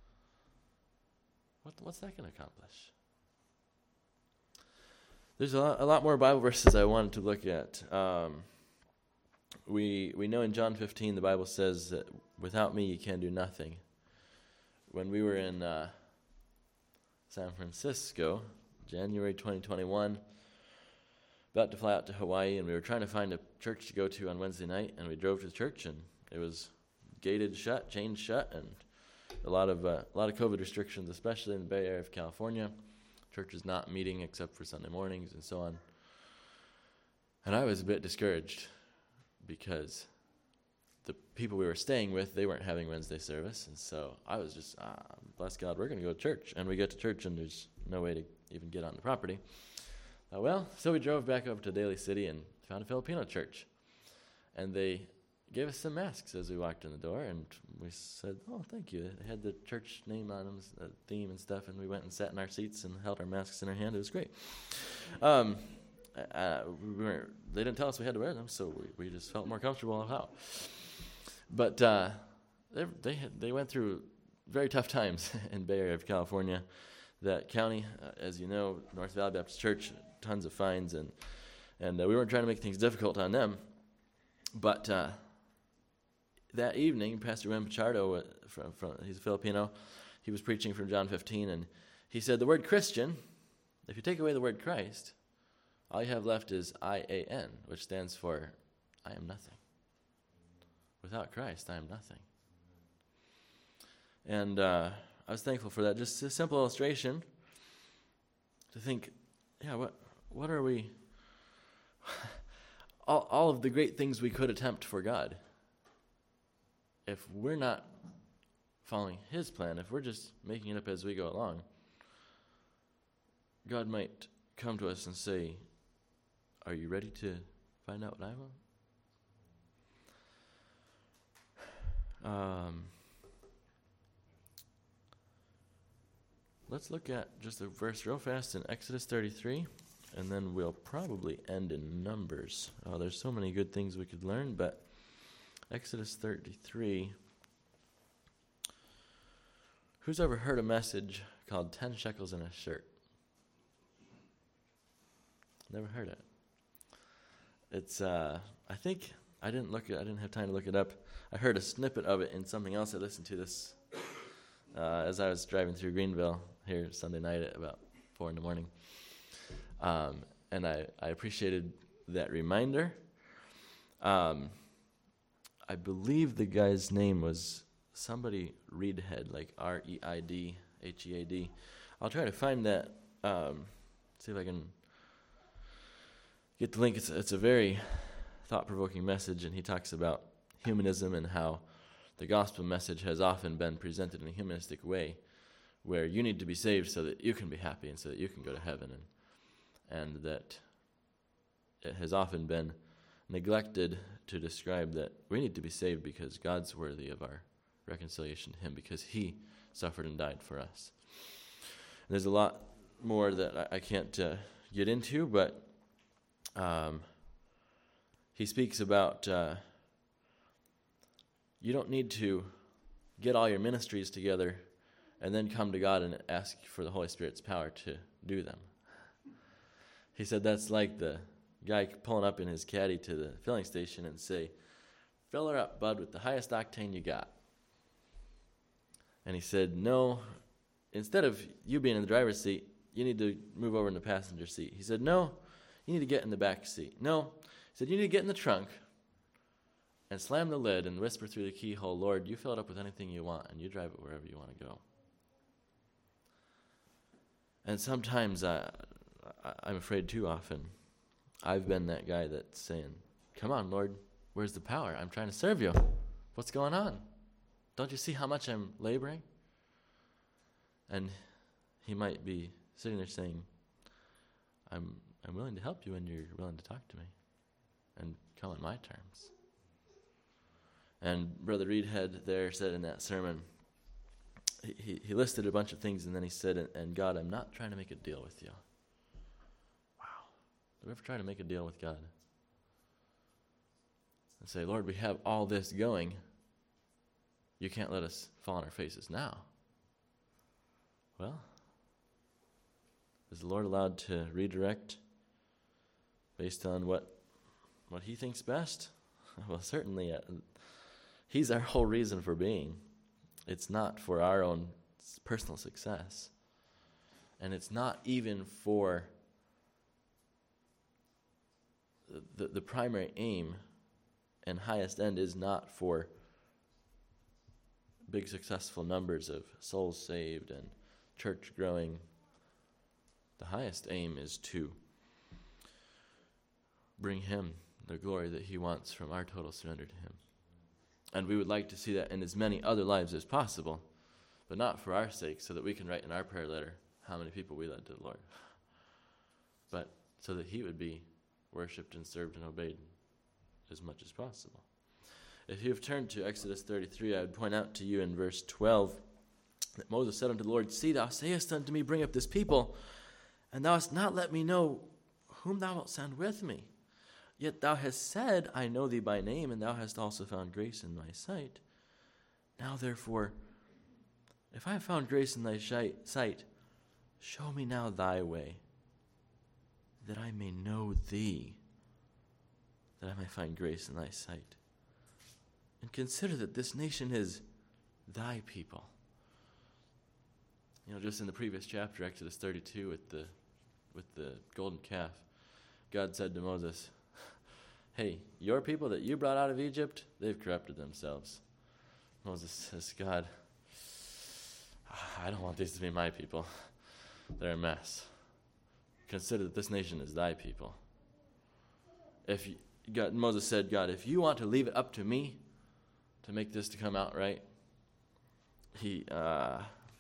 What, what's that going to accomplish? There's a lot, a lot more Bible verses I wanted to look at. Um, we we know in John fifteen, the Bible says that without me you can do nothing. When we were in uh, San Francisco, January twenty twenty-one, about to fly out to Hawaii, and we were trying to find a church to go to on Wednesday night, and we drove to the church, and it was gated shut, chained shut, and a lot of uh, a lot of COVID restrictions, especially in the Bay Area of California. Churches not meeting except for Sunday mornings and so on. And I was a bit discouraged because the people we were staying with, they weren't having Wednesday service, and so I was just, ah, bless God, we're going to go to church. And we get to church, and there's no way to even get on the property. Uh, well, so we drove back up to Daly City and found a Filipino church. And they gave us some masks as we walked in the door, and we said, oh, thank you. They had the church name on them, the theme and stuff, and we went and sat in our seats and held our masks in our hand. It was great. Um, uh, we weren't, they didn't tell us we had to wear them, so we, we just felt more comfortable how. But uh, they they, had, they went through very tough times in Bay Area of California. That county, uh, as you know, North Valley Baptist Church, tons of fines, and, and uh, we weren't trying to make things difficult on them. But uh, that evening, Pastor Wim Pichardo, uh, from, from, he's a Filipino, he was preaching from John fifteen, and he said, the word Christian, if you take away the word Christ, all you have left is I A N, which stands for I am nothing. Without Christ, I am nothing. And uh, I was thankful for that. Just a simple illustration to think, yeah, what what are we... all, all of the great things we could attempt for God, if we're not following His plan, if we're just making it up as we go along, God might come to us and say, are you ready to find out what I want? Um, let's look at just a verse real fast in Exodus thirty-three, and then we'll probably end in Numbers. Oh, there's so many good things we could learn, but Exodus thirty-three. Who's ever heard a message called ten shekels in a shirt? Never heard it. It's, uh, I think, I didn't look it, I didn't have time to look it up. I heard a snippet of it in something else I listened to this, uh, as I was driving through Greenville here Sunday night at about four in the morning. Um, and I, I appreciated that reminder. Um, I believe the guy's name was somebody Reidhead, like R E I D H E A D. I'll try to find that, um, see if I can get the link. It's, it's a very thought-provoking message, and he talks about humanism and how the gospel message has often been presented in a humanistic way, where you need to be saved so that you can be happy and so that you can go to heaven, and and that it has often been neglected to describe that we need to be saved because God's worthy of our reconciliation to Him, because He suffered and died for us. And there's a lot more that I, I can't uh, get into, but um, he speaks about uh, you don't need to get all your ministries together and then come to God and ask for the Holy Spirit's power to do them. He said that's like the guy pulling up in his caddy to the filling station and say, fill her up, bud, with the highest octane you got. And he said, no, instead of you being in the driver's seat, you need to move over in the passenger seat. He said, no, you need to get in the back seat. No, he said, you need to get in the trunk and slam the lid and whisper through the keyhole, Lord, you fill it up with anything you want, and you drive it wherever you want to go. And sometimes, I, I, I'm afraid too often, I've been that guy that's saying, come on, Lord, where's the power? I'm trying to serve you. What's going on? Don't you see how much I'm laboring? And he might be sitting there saying, I'm I'm willing to help you when you're willing to talk to me and come on my terms. And Brother Reedhead there said in that sermon, he, he, he listed a bunch of things, and then he said, and, and God, I'm not trying to make a deal with you. Wow. Have you ever tried to make a deal with God? And say, Lord, we have all this going. You can't let us fall on our faces now. Well, is the Lord allowed to redirect based on what what he thinks best? Well, certainly, uh, he's our whole reason for being. It's not for our own personal success. And it's not even for the, the primary aim and highest end is not for big successful numbers of souls saved and church growing. The highest aim is to bring him the glory that he wants from our total surrender to him. And we would like to see that in as many other lives as possible, but not for our sake, so that we can write in our prayer letter how many people we led to the Lord, but so that he would be worshipped and served and obeyed as much as possible. If you have turned to Exodus thirty-three, I would point out to you in verse twelve that Moses said unto the Lord, See, thou sayest unto me, bring up this people, and thou hast not let me know whom thou wilt send with me. Yet thou hast said, I know thee by name, and thou hast also found grace in my sight. Now therefore, if I have found grace in thy sight, show me now thy way, that I may know thee, that I may find grace in thy sight. And consider that this nation is thy people. You know, just in the previous chapter, Exodus thirty-two, with the with the golden calf, God said to Moses, hey, your people that you brought out of Egypt, they've corrupted themselves. Moses says, God, I don't want these to be my people. They're a mess. Consider that this nation is thy people. If you, God, Moses said, God, if you want to leave it up to me to make this to come out right, he, uh,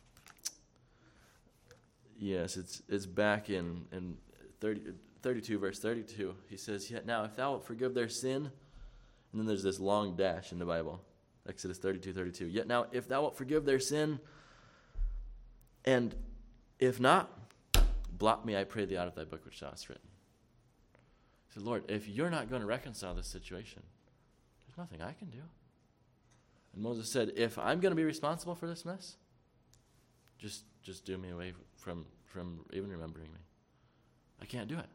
yes, it's it's back in, in thirty, thirty-two, verse thirty-two. He says, yet now if thou wilt forgive their sin, and then there's this long dash in the Bible, Exodus thirty-two, thirty-two. Yet now if thou wilt forgive their sin, and if not, blot me, I pray thee, out of thy book which thou hast written. He said, Lord, if you're not going to reconcile this situation, there's nothing I can do. And Moses said, if I'm going to be responsible for this mess, just just do me away from, from even remembering me. I can't do it.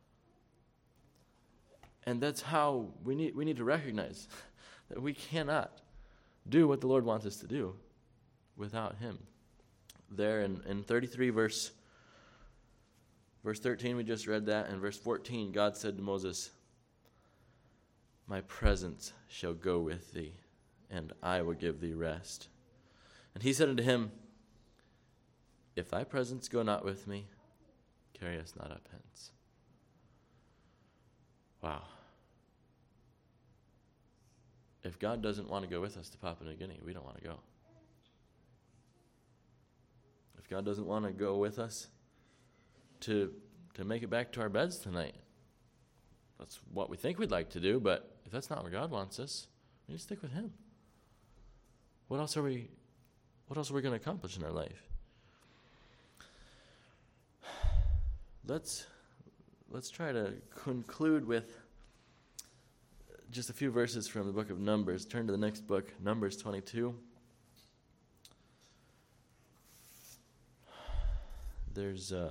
And that's how we need we need to recognize that we cannot do what the Lord wants us to do without him. There in, in thirty-three, verse, verse thirteen, we just read that. And verse fourteen, God said to Moses, my presence shall go with thee, and I will give thee rest. And he said unto him, if thy presence go not with me, carry us not up hence. Wow. If God doesn't want to go with us to Papua New Guinea, we don't want to go. If God doesn't want to go with us to to make it back to our beds tonight, that's what we think we'd like to do, but if that's not where God wants us, we need to stick with him. What else are we what else are we going to accomplish in our life? Let's let's try to conclude with just a few verses from the book of Numbers. Turn to the next book, Numbers twenty-two. There's uh,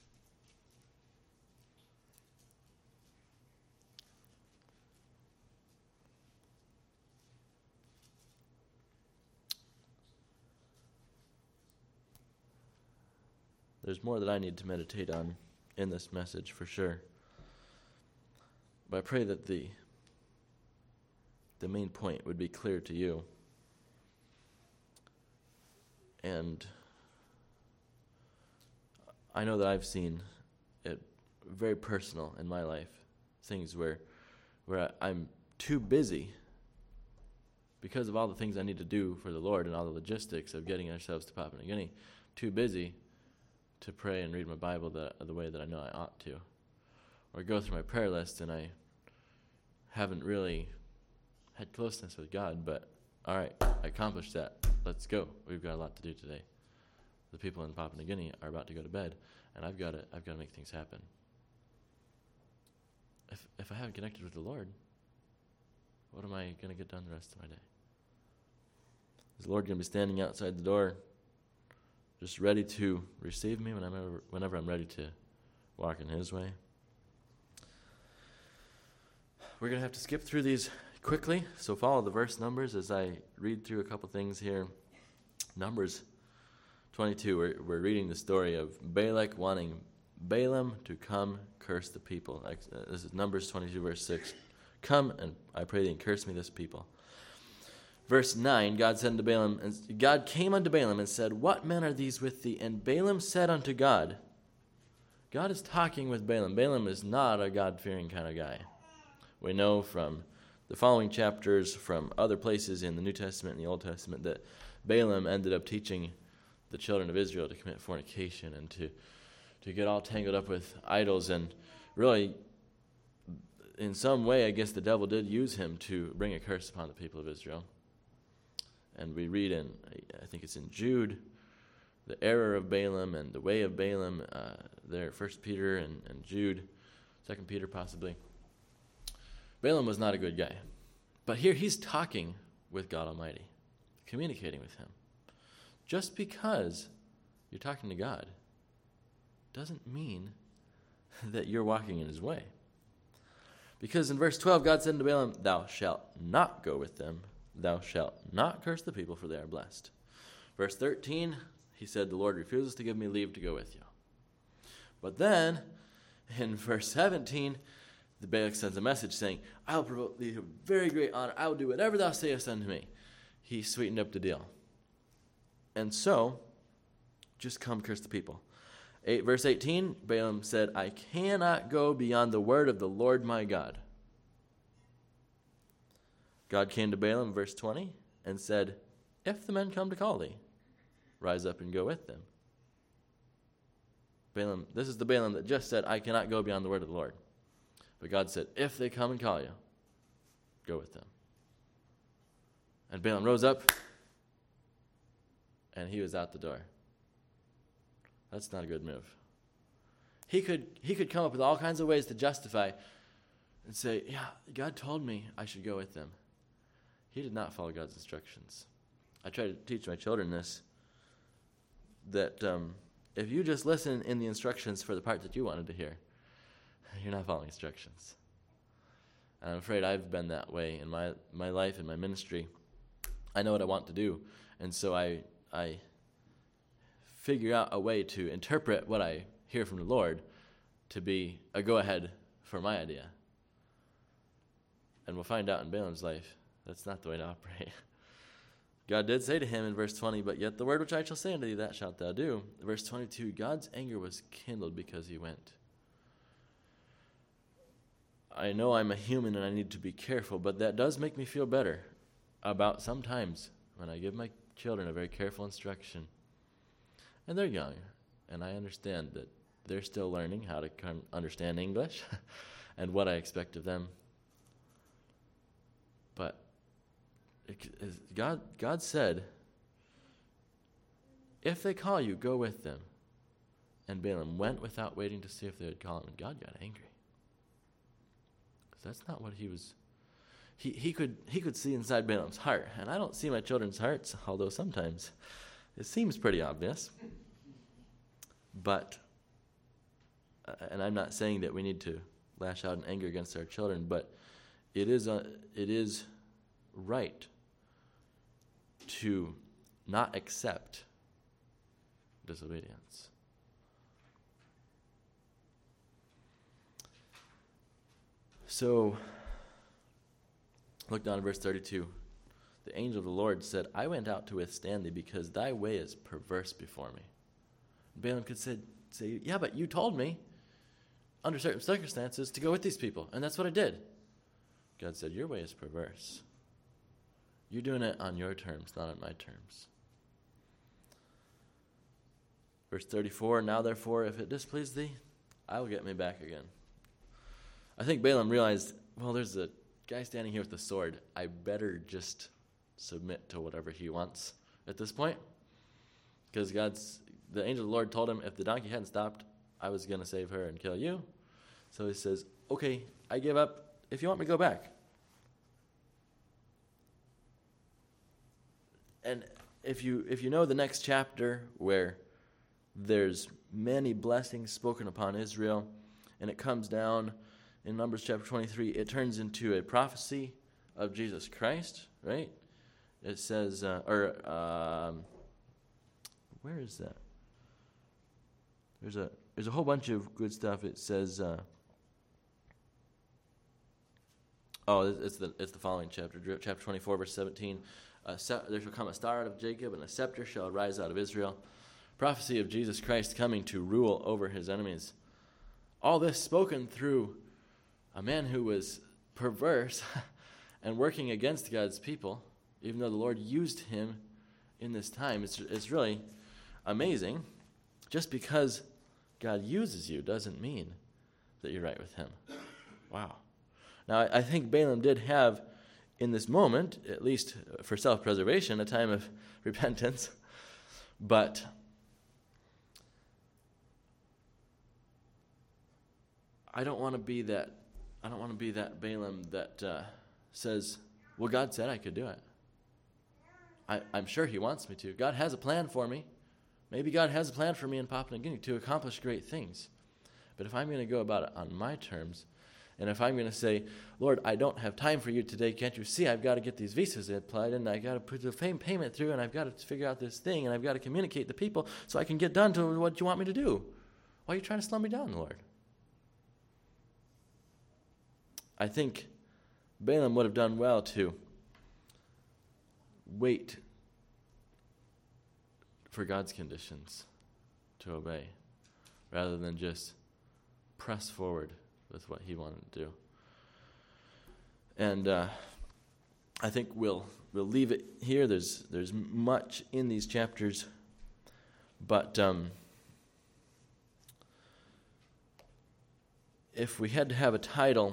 there's more that I need to meditate on in this message for sure. But I pray that the the main point would be clear to you. And I know that I've seen it very personal in my life, things where where I, I'm too busy because of all the things I need to do for the Lord and all the logistics of getting ourselves to Papua New Guinea, too busy to pray and read my Bible the, the way that I know I ought to. Or go through my prayer list and I haven't really had closeness with God, but all right, I accomplished that. Let's go. We've got a lot to do today. The people in Papua New Guinea are about to go to bed, and I've got to I've got to make things happen. If if I haven't connected with the Lord, what am I going to get done the rest of my day? Is the Lord going to be standing outside the door, just ready to receive me whenever whenever I'm ready to walk in His way? We're going to have to skip through these quickly, so follow the verse numbers as I read through a couple things here. Numbers twenty-two, we're, we're reading the story of Balak wanting Balaam to come curse the people. This is Numbers twenty-two, verse six. Come, and I pray thee, and curse me this people. Verse nine, God said unto Balaam, and God came unto Balaam and said, What men are these with thee? And Balaam said unto God, God is talking with Balaam. Balaam is not a God-fearing kind of guy. We know from the following chapters, from other places in the New Testament and the Old Testament, that Balaam ended up teaching the children of Israel to commit fornication and to, to get all tangled up with idols. And really, in some way, I guess the devil did use him to bring a curse upon the people of Israel. And we read in, I think it's in Jude, the error of Balaam and the way of Balaam, uh, there, First Peter and, and Jude, Second Peter possibly. Balaam was not a good guy. But here he's talking with God Almighty, communicating with Him. Just because you're talking to God doesn't mean that you're walking in His way. Because in verse twelve, God said unto Balaam, Thou shalt not go with them. Thou shalt not curse the people, for they are blessed. Verse thirteen, he said, The Lord refuses to give me leave to go with you. But then, in verse seventeen, the Balak sends a message saying, I will provoke thee to very great honor. I will do whatever thou sayest unto me. He sweetened up the deal. And so, just come curse the people. Eight, verse eighteen, Balaam said, I cannot go beyond the word of the Lord my God. God came to Balaam, verse twenty, and said, If the men come to call thee, rise up and go with them. Balaam, this is the Balaam that just said, I cannot go beyond the word of the Lord. But God said, if they come and call you, go with them. And Balaam rose up, and he was out the door. That's not a good move. He could he could come up with all kinds of ways to justify and say, yeah, God told me I should go with them. He did not follow God's instructions. I try to teach my children this, that um, if you just listen in the instructions for the part that you wanted to hear, you're not following instructions. And I'm afraid I've been that way in my, my life and my ministry. I know what I want to do, and so I I figure out a way to interpret what I hear from the Lord to be a go-ahead for my idea. And we'll find out in Balaam's life, that's not the way to operate. God did say to him in verse twenty, but yet the word which I shall say unto thee, that shalt thou do. Verse twenty-two, God's anger was kindled because he went. I know I'm a human and I need to be careful, but that does make me feel better about sometimes when I give my children a very careful instruction. And they're young, and I understand that they're still learning how to come understand English and what I expect of them. But it, God, God said, if they call you, go with them. And Balaam went without waiting to see if they would call him, and God got angry. That's not what he was. He he could he could see inside Balaam's heart, and I don't see my children's hearts, although sometimes it seems pretty obvious. But, uh, and I'm not saying that we need to lash out in anger against our children, but it is a, it is right to not accept disobedience. So, Look down at verse thirty-two. The angel of the Lord said, I went out to withstand thee, because thy way is perverse before me. Balaam could say, say, yeah, but you told me, under certain circumstances, to go with these people, and that's what I did. God said, your way is perverse. You're doing it on your terms, not on my terms. Verse thirty-four, now therefore, if it displease thee, I will get me back again. I think Balaam realized, well, there's a guy standing here with a sword. I better just submit to whatever he wants at this point. Because God's, the angel of the Lord told him, if the donkey hadn't stopped, I was going to save her and kill you. So he says, okay, I give up if you want me to go back. And if you if you know the next chapter where there's many blessings spoken upon Israel, and it comes down in Numbers chapter twenty-three, it turns into a prophecy of Jesus Christ, right? It says, uh, or um, where is that? There's a there's a whole bunch of good stuff. It says, uh, oh, it's the it's the following chapter, chapter twenty-four, verse seventeen. Uh, there shall come a star out of Jacob, and a scepter shall rise out of Israel. Prophecy of Jesus Christ coming to rule over his enemies. All this spoken through a man who was perverse and working against God's people, even though the Lord used him in this time. It's, it's really amazing. Just because God uses you doesn't mean that you're right with him. Wow. Now, I, I think Balaam did have, in this moment, at least for self-preservation, a time of repentance. But I don't want to be that. I don't want to be that Balaam that uh, says, "Well, God said I could do it. I, I'm sure He wants me to. God has a plan for me. Maybe God has a plan for me in Papua New Guinea to accomplish great things. But if I'm going to go about it on my terms, and if I'm going to say, Lord, I don't have time for you today. Can't you see? I've got to get these visas applied, and I've got to put the payment through, and I've got to figure out this thing, and I've got to communicate to people so I can get done to what you want me to do. Why are you trying to slow me down, Lord?" I think Balaam would have done well to wait for God's conditions to obey, rather than just press forward with what he wanted to do. And uh, I think we'll we'll leave it here. There's there's much in these chapters, but um, if we had to have a title,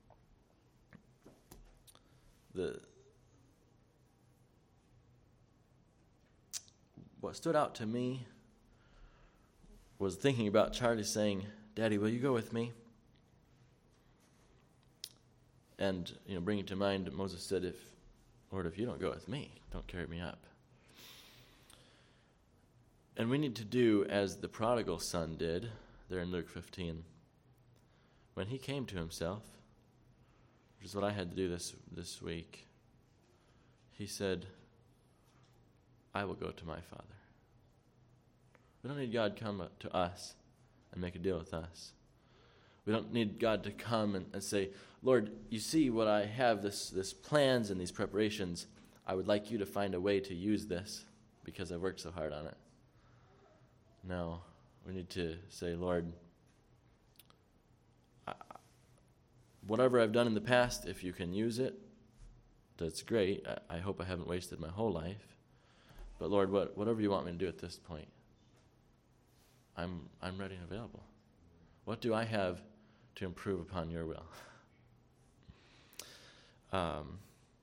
the what stood out to me was thinking about Charlie saying, "Daddy, will you go with me?" And, you know, bringing to mind, Moses said, "If, Lord, if you don't go with me, don't carry me up." And we need to do as the prodigal son did there in Luke fifteen. When he came to himself, which is what I had to do this, this week, he said, "I will go to my Father." We don't need God to come to us and make a deal with us. We don't need God to come and, and say, "Lord, you see what I have, this, this plans and these preparations. I would like you to find a way to use this because I've worked so hard on it." No, we need to say, "Lord, I, whatever I've done in the past, if you can use it, that's great. I, I hope I haven't wasted my whole life. But Lord, what, whatever you want me to do at this point, I'm I'm ready and available. What do I have to improve upon your will?" Um,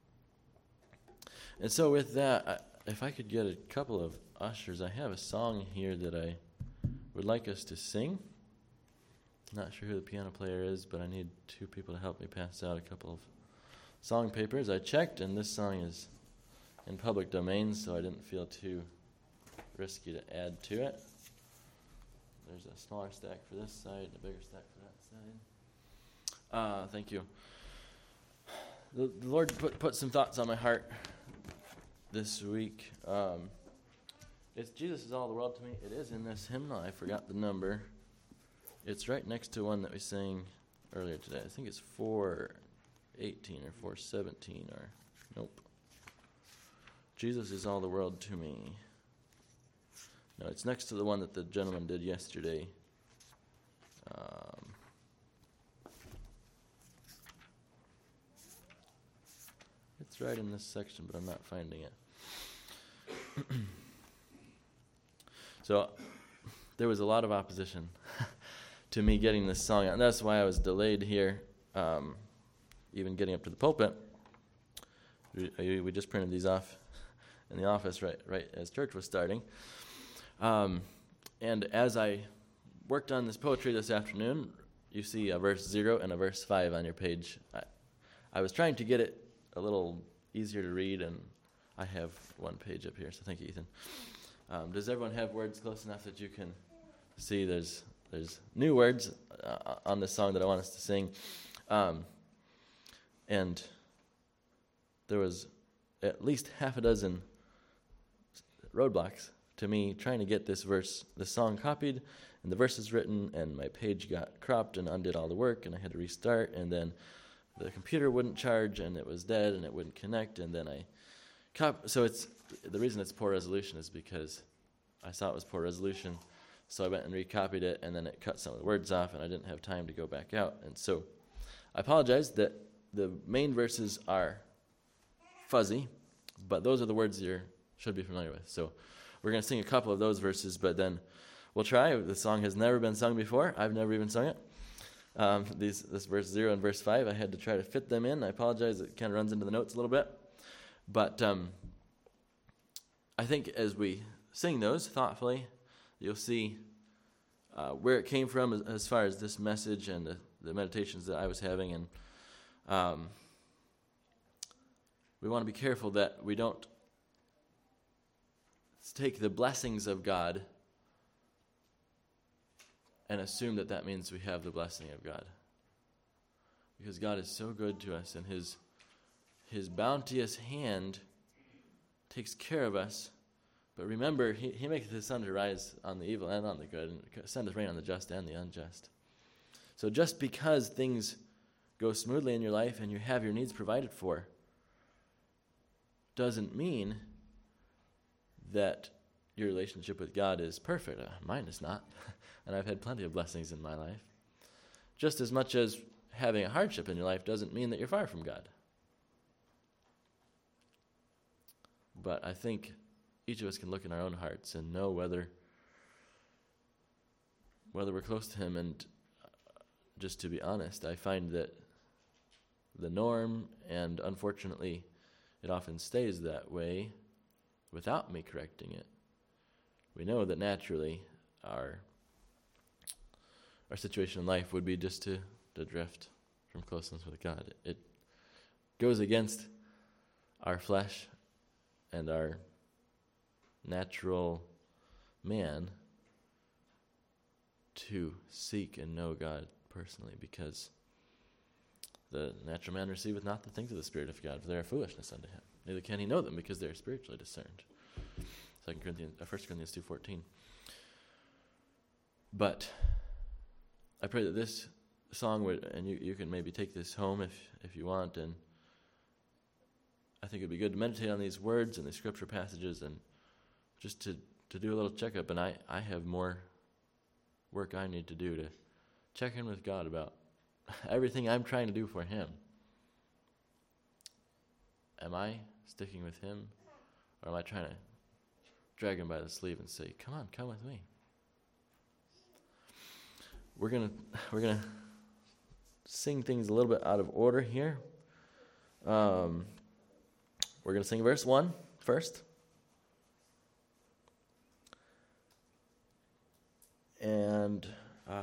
and so with that, I, if I could get a couple of ushers, I have a song here that I would like us to sing. Not sure who the piano player is, but I need two people to help me pass out a couple of song papers. I checked, and this song is in public domain, so I didn't feel too risky to add to it. There's a smaller stack for this side and a bigger stack for that side. Uh, thank you. The, the Lord put, put some thoughts on my heart this week. Um, it's Jesus is all the world to me. It is in this hymnal. I forgot the number. It's right next to one that we sang earlier today. I think it's four eighteen or four seventeen or nope. Jesus is all the world to me. No, it's next to the one that the gentleman did yesterday. Um, it's right in this section, but I'm not finding it. So there was a lot of opposition to me getting this song out, and that's why I was delayed here, um, even getting up to the pulpit. We, we just printed these off in the office right, right as church was starting. Um, and as I worked on this poetry this afternoon, you see a verse zero and a verse five on your page. I, I was trying to get it a little easier to read, and I have one page up here, so thank you, Ethan. Um, does everyone have words close enough that you can see? There's there's new words uh, on this song that I want us to sing. Um, and there was at least half a dozen roadblocks to me trying to get this verse, this song copied, and the verses written, and my page got cropped and undid all the work, and I had to restart, and then the computer wouldn't charge, and it was dead, and it wouldn't connect, and then I cop- so it's the reason it's poor resolution is because I saw it was poor resolution, so I went and recopied it, and then it cut some of the words off, and I didn't have time to go back out, and so I apologize that the main verses are fuzzy, but those are the words you should be familiar with. So we're going to sing a couple of those verses, but then we'll try. The song has never been sung before. I've never even sung it. Um, these, this verse zero and verse five, I had to try to fit them in. I apologize. It kind of runs into the notes a little bit. But um, I think as we sing those thoughtfully, you'll see uh, where it came from as, as far as this message and the, the meditations that I was having. And um, we want to be careful that we don't take the blessings of God and assume that that means we have the blessing of God. Because God is so good to us, and his his bounteous hand takes care of us. But remember, he, he maketh his sun to rise on the evil and on the good, and sendeth rain on the just and the unjust. So just because things go smoothly in your life and you have your needs provided for, doesn't mean that your relationship with God is perfect. Uh, mine is not. And I've had plenty of blessings in my life. Just as much as having a hardship in your life doesn't mean that you're far from God. But I think each of us can look in our own hearts and know whether whether we're close to him. And just to be honest, I find that the norm, and unfortunately it often stays that way without me correcting it. We know that naturally our our situation in life would be just to, to drift from closeness with God. It goes against our flesh and our natural man to seek and know God personally, because the natural man receiveth not the things of the Spirit of God, for they are foolishness unto him. Neither can he know them, because they are spiritually discerned. Second Corinthians, uh, First Corinthians two fourteen. But I pray that this song would, and you, you can maybe take this home if if you want, and I think it'd be good to meditate on these words and these scripture passages, and just to, to do a little checkup. And I, I have more work I need to do to check in with God about everything I'm trying to do for him. Am I sticking with him, or am I trying to drag him by the sleeve and say, come on, come with me? We're gonna we're gonna sing things a little bit out of order here. Um, we're gonna sing verse one first. And uh,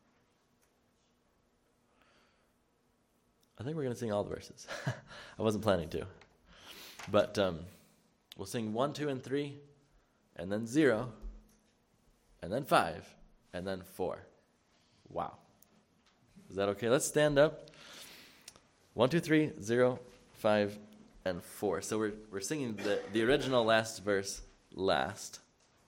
I think we're going to sing all the verses. I wasn't planning to. But um, we'll sing one, two, and three, and then zero, and then five, and then four. Wow. Is that okay? Let's stand up. One, two, three, zero, five, and four. So we're we're singing the, the original last verse last.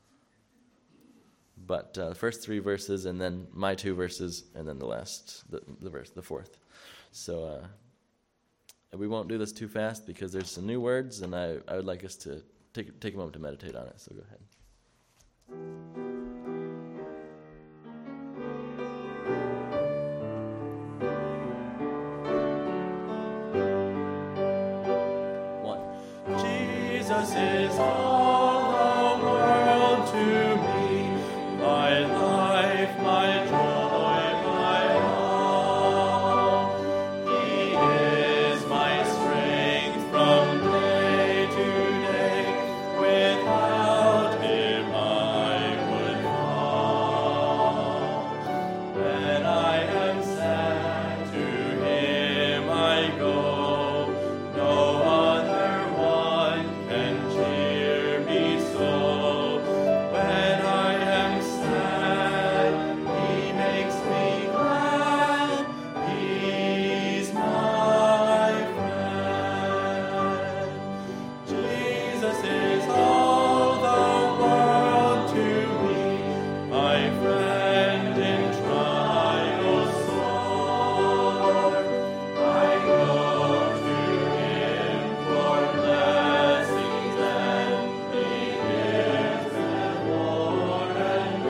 But uh, the first three verses, and then my two verses, and then the last, the, the verse, the fourth. So uh, we won't do this too fast because there's some new words, and I, I would like us to take, take a moment to meditate on it, so go ahead. Jesus is all the world to me, my life, my joy, my all. He is my strength from day to day. Without Him I would fall. When I am sad, to Him I go. No other one can cheer me so. When I am sad, He makes me glad. He's my friend. Jesus is all the world to me, my friend in trial sore. I go to Him for blessings and He gives them more and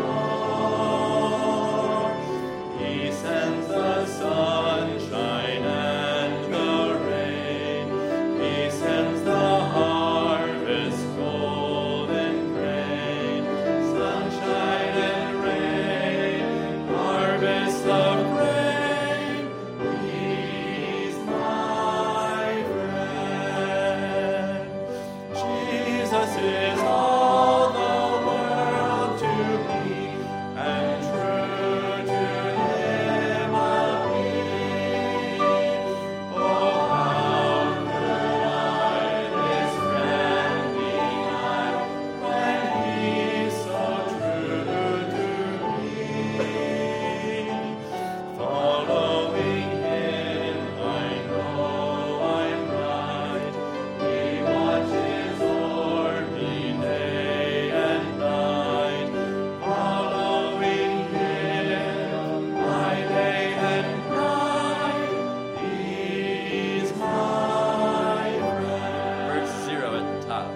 more. He sends the sunshine and the rain. He sends the harvest golden grain. Sunshine and rain, harvest of grain. He's my friend. Jesus is all the world to me, and true to Him I'll be. Oh, how could I this friend deny when He's so true to me? Following Him, I know I'm right. He watches o'er me day and night. Following Him, by day and night. He's my friend. Verse zero at the top.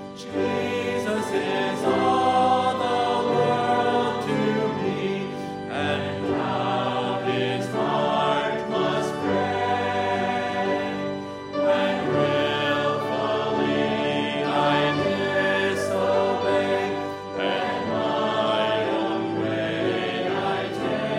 Jesus is all the world to me, and how His heart must pray when willfully I disobey, and my own way I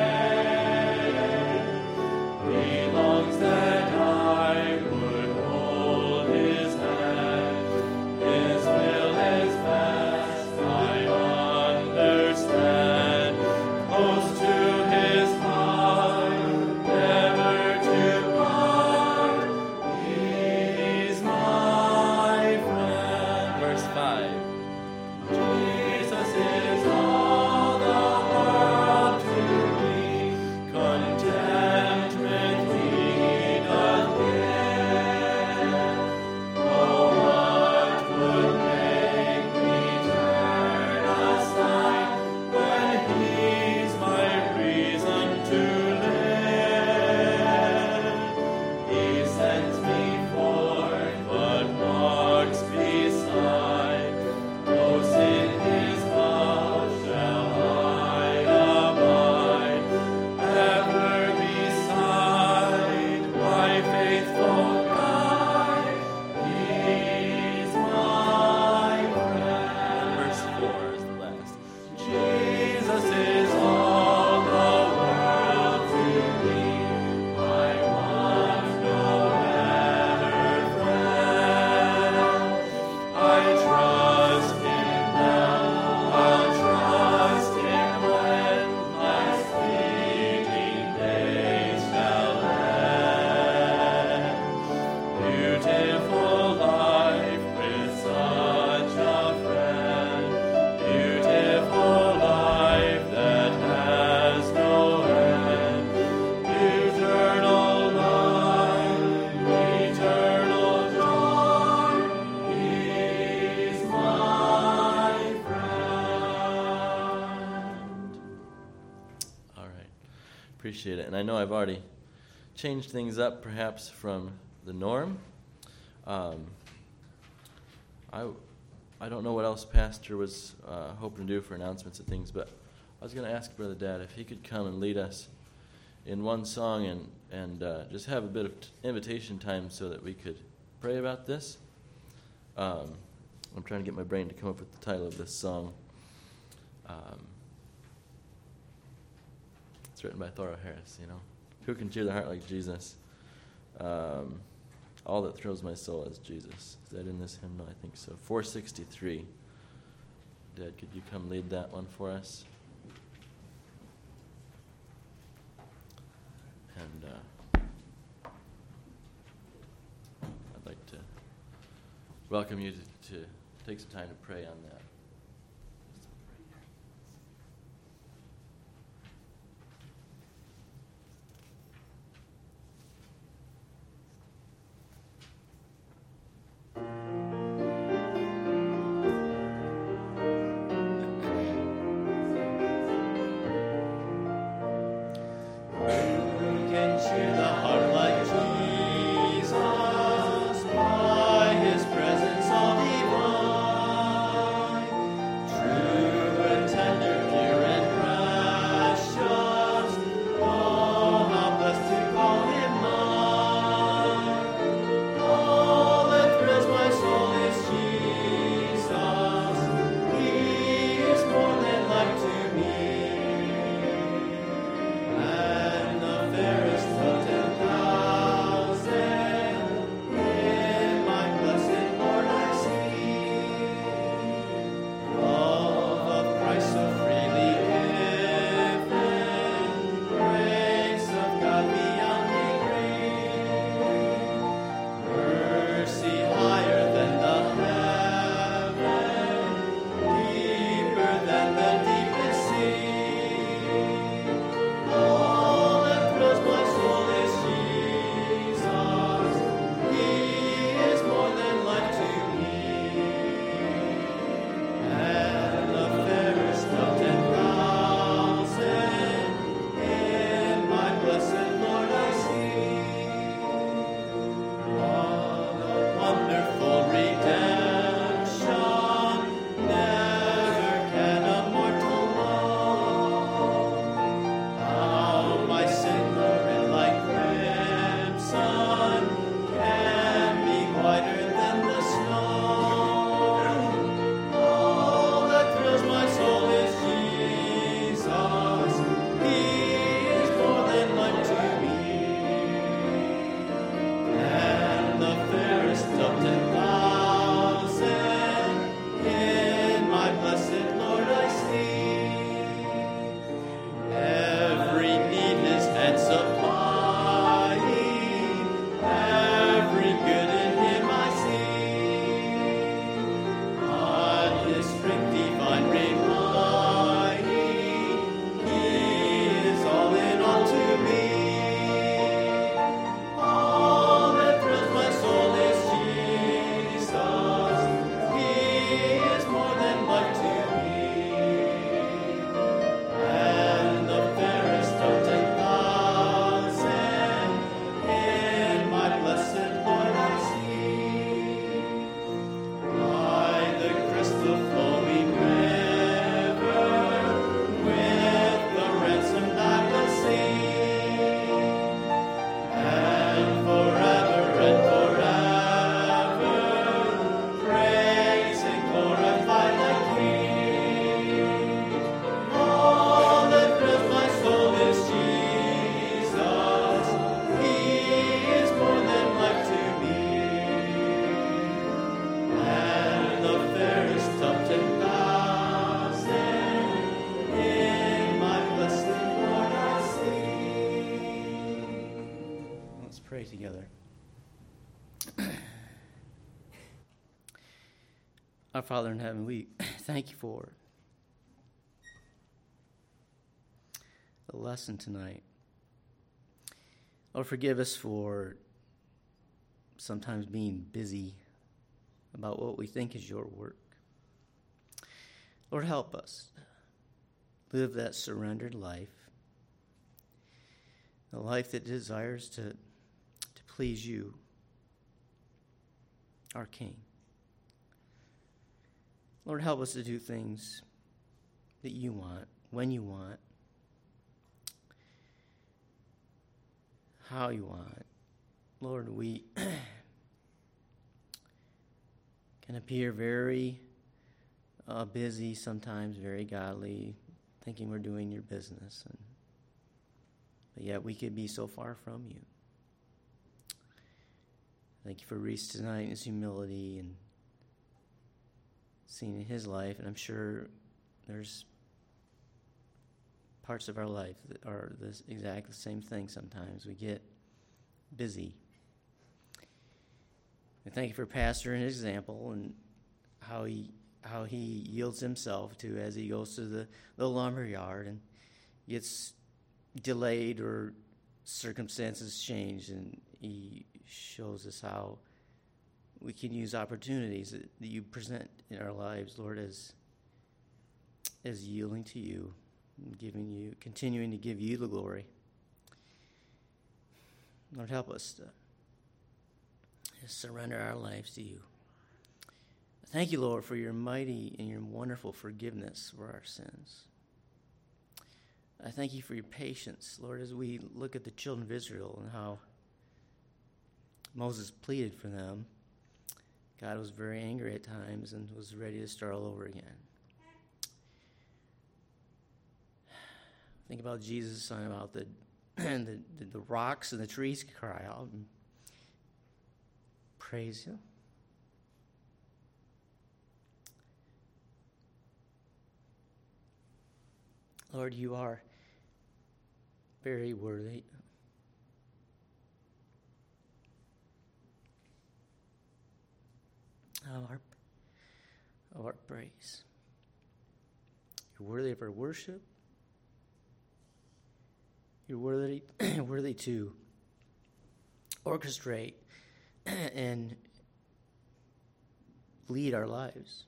take. He longs that I would hold His hand. His will is best, I understand. Close to His heart, never to part. He's my friend. Verse five. Jesus is all the world to me. Contentment He doth give. Oh, what would make me turn aside when He's my reason to live? He sends me forth, but walks beside. Close in His love shall I abide, ever beside my faithful guide. He's my friend. Verse four is the last. Jesus is all the world to me. I want no better friend. I trust Him now, I'll trust Him when my fleeting days shall end. Beautiful life with such a friend. Beautiful life that has no end. Eternal life, eternal joy. He's my friend. All right. Appreciate it. And I know I've already changed things up perhaps from the norm. Um, I, I don't know what else Pastor was uh, hoping to do for announcements and things, but I was going to ask Brother Dad if he could come and lead us in one song and, and uh, just have a bit of t- invitation time so that we could pray about this. Um, I'm trying to get my brain to come up with the title of this song. Um, it's written by Thora Harris, you know. Who can cheer the heart like Jesus? Um, all that thrills my soul is Jesus. Is that in this hymnal? I think so. four sixty-three. Dad, could you come lead that one for us? And uh, I'd like to welcome you to, to take some time to pray on that. Pray together. Our Father in heaven, we thank you for the lesson tonight. Lord, forgive us for sometimes being busy about what we think is your work. Lord, help us live that surrendered life, a life that desires to, to please you our King. Lord, help us to do things that you want, when you want, how you want. Lord, we can appear very uh, busy, sometimes very godly, thinking we're doing your business, and but yet we could be so far from you. Thank you for Reese tonight and his humility and seeing his life, and I'm sure there's parts of our life that are the exact same thing sometimes. We get busy. And thank you for Pastor and his example and how he how he yields himself to as he goes to the, the lumber yard and gets delayed or circumstances change, and he shows us how we can use opportunities that, that you present in our lives, Lord, as as yielding to you, and giving you, continuing to give you the glory. Lord, help us to surrender our lives to you. Thank you, Lord, for your mighty and your wonderful forgiveness for our sins. I thank you for your patience, Lord, as we look at the children of Israel and how Moses pleaded for them. God was very angry at times and was ready to start all over again. Think about Jesus saying about the, the, the rocks and the trees could cry out and praise you. Lord, you are very worthy of our, of our praise. You're worthy of our worship. You're worthy, worthy to orchestrate and lead our lives.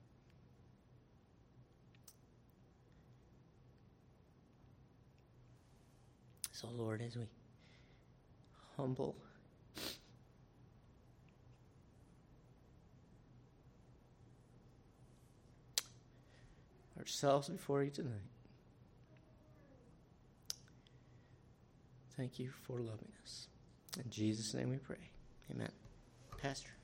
So, Lord, as we humble ourselves before you tonight, thank you for loving us. In Jesus' name we pray. Amen. Pastor.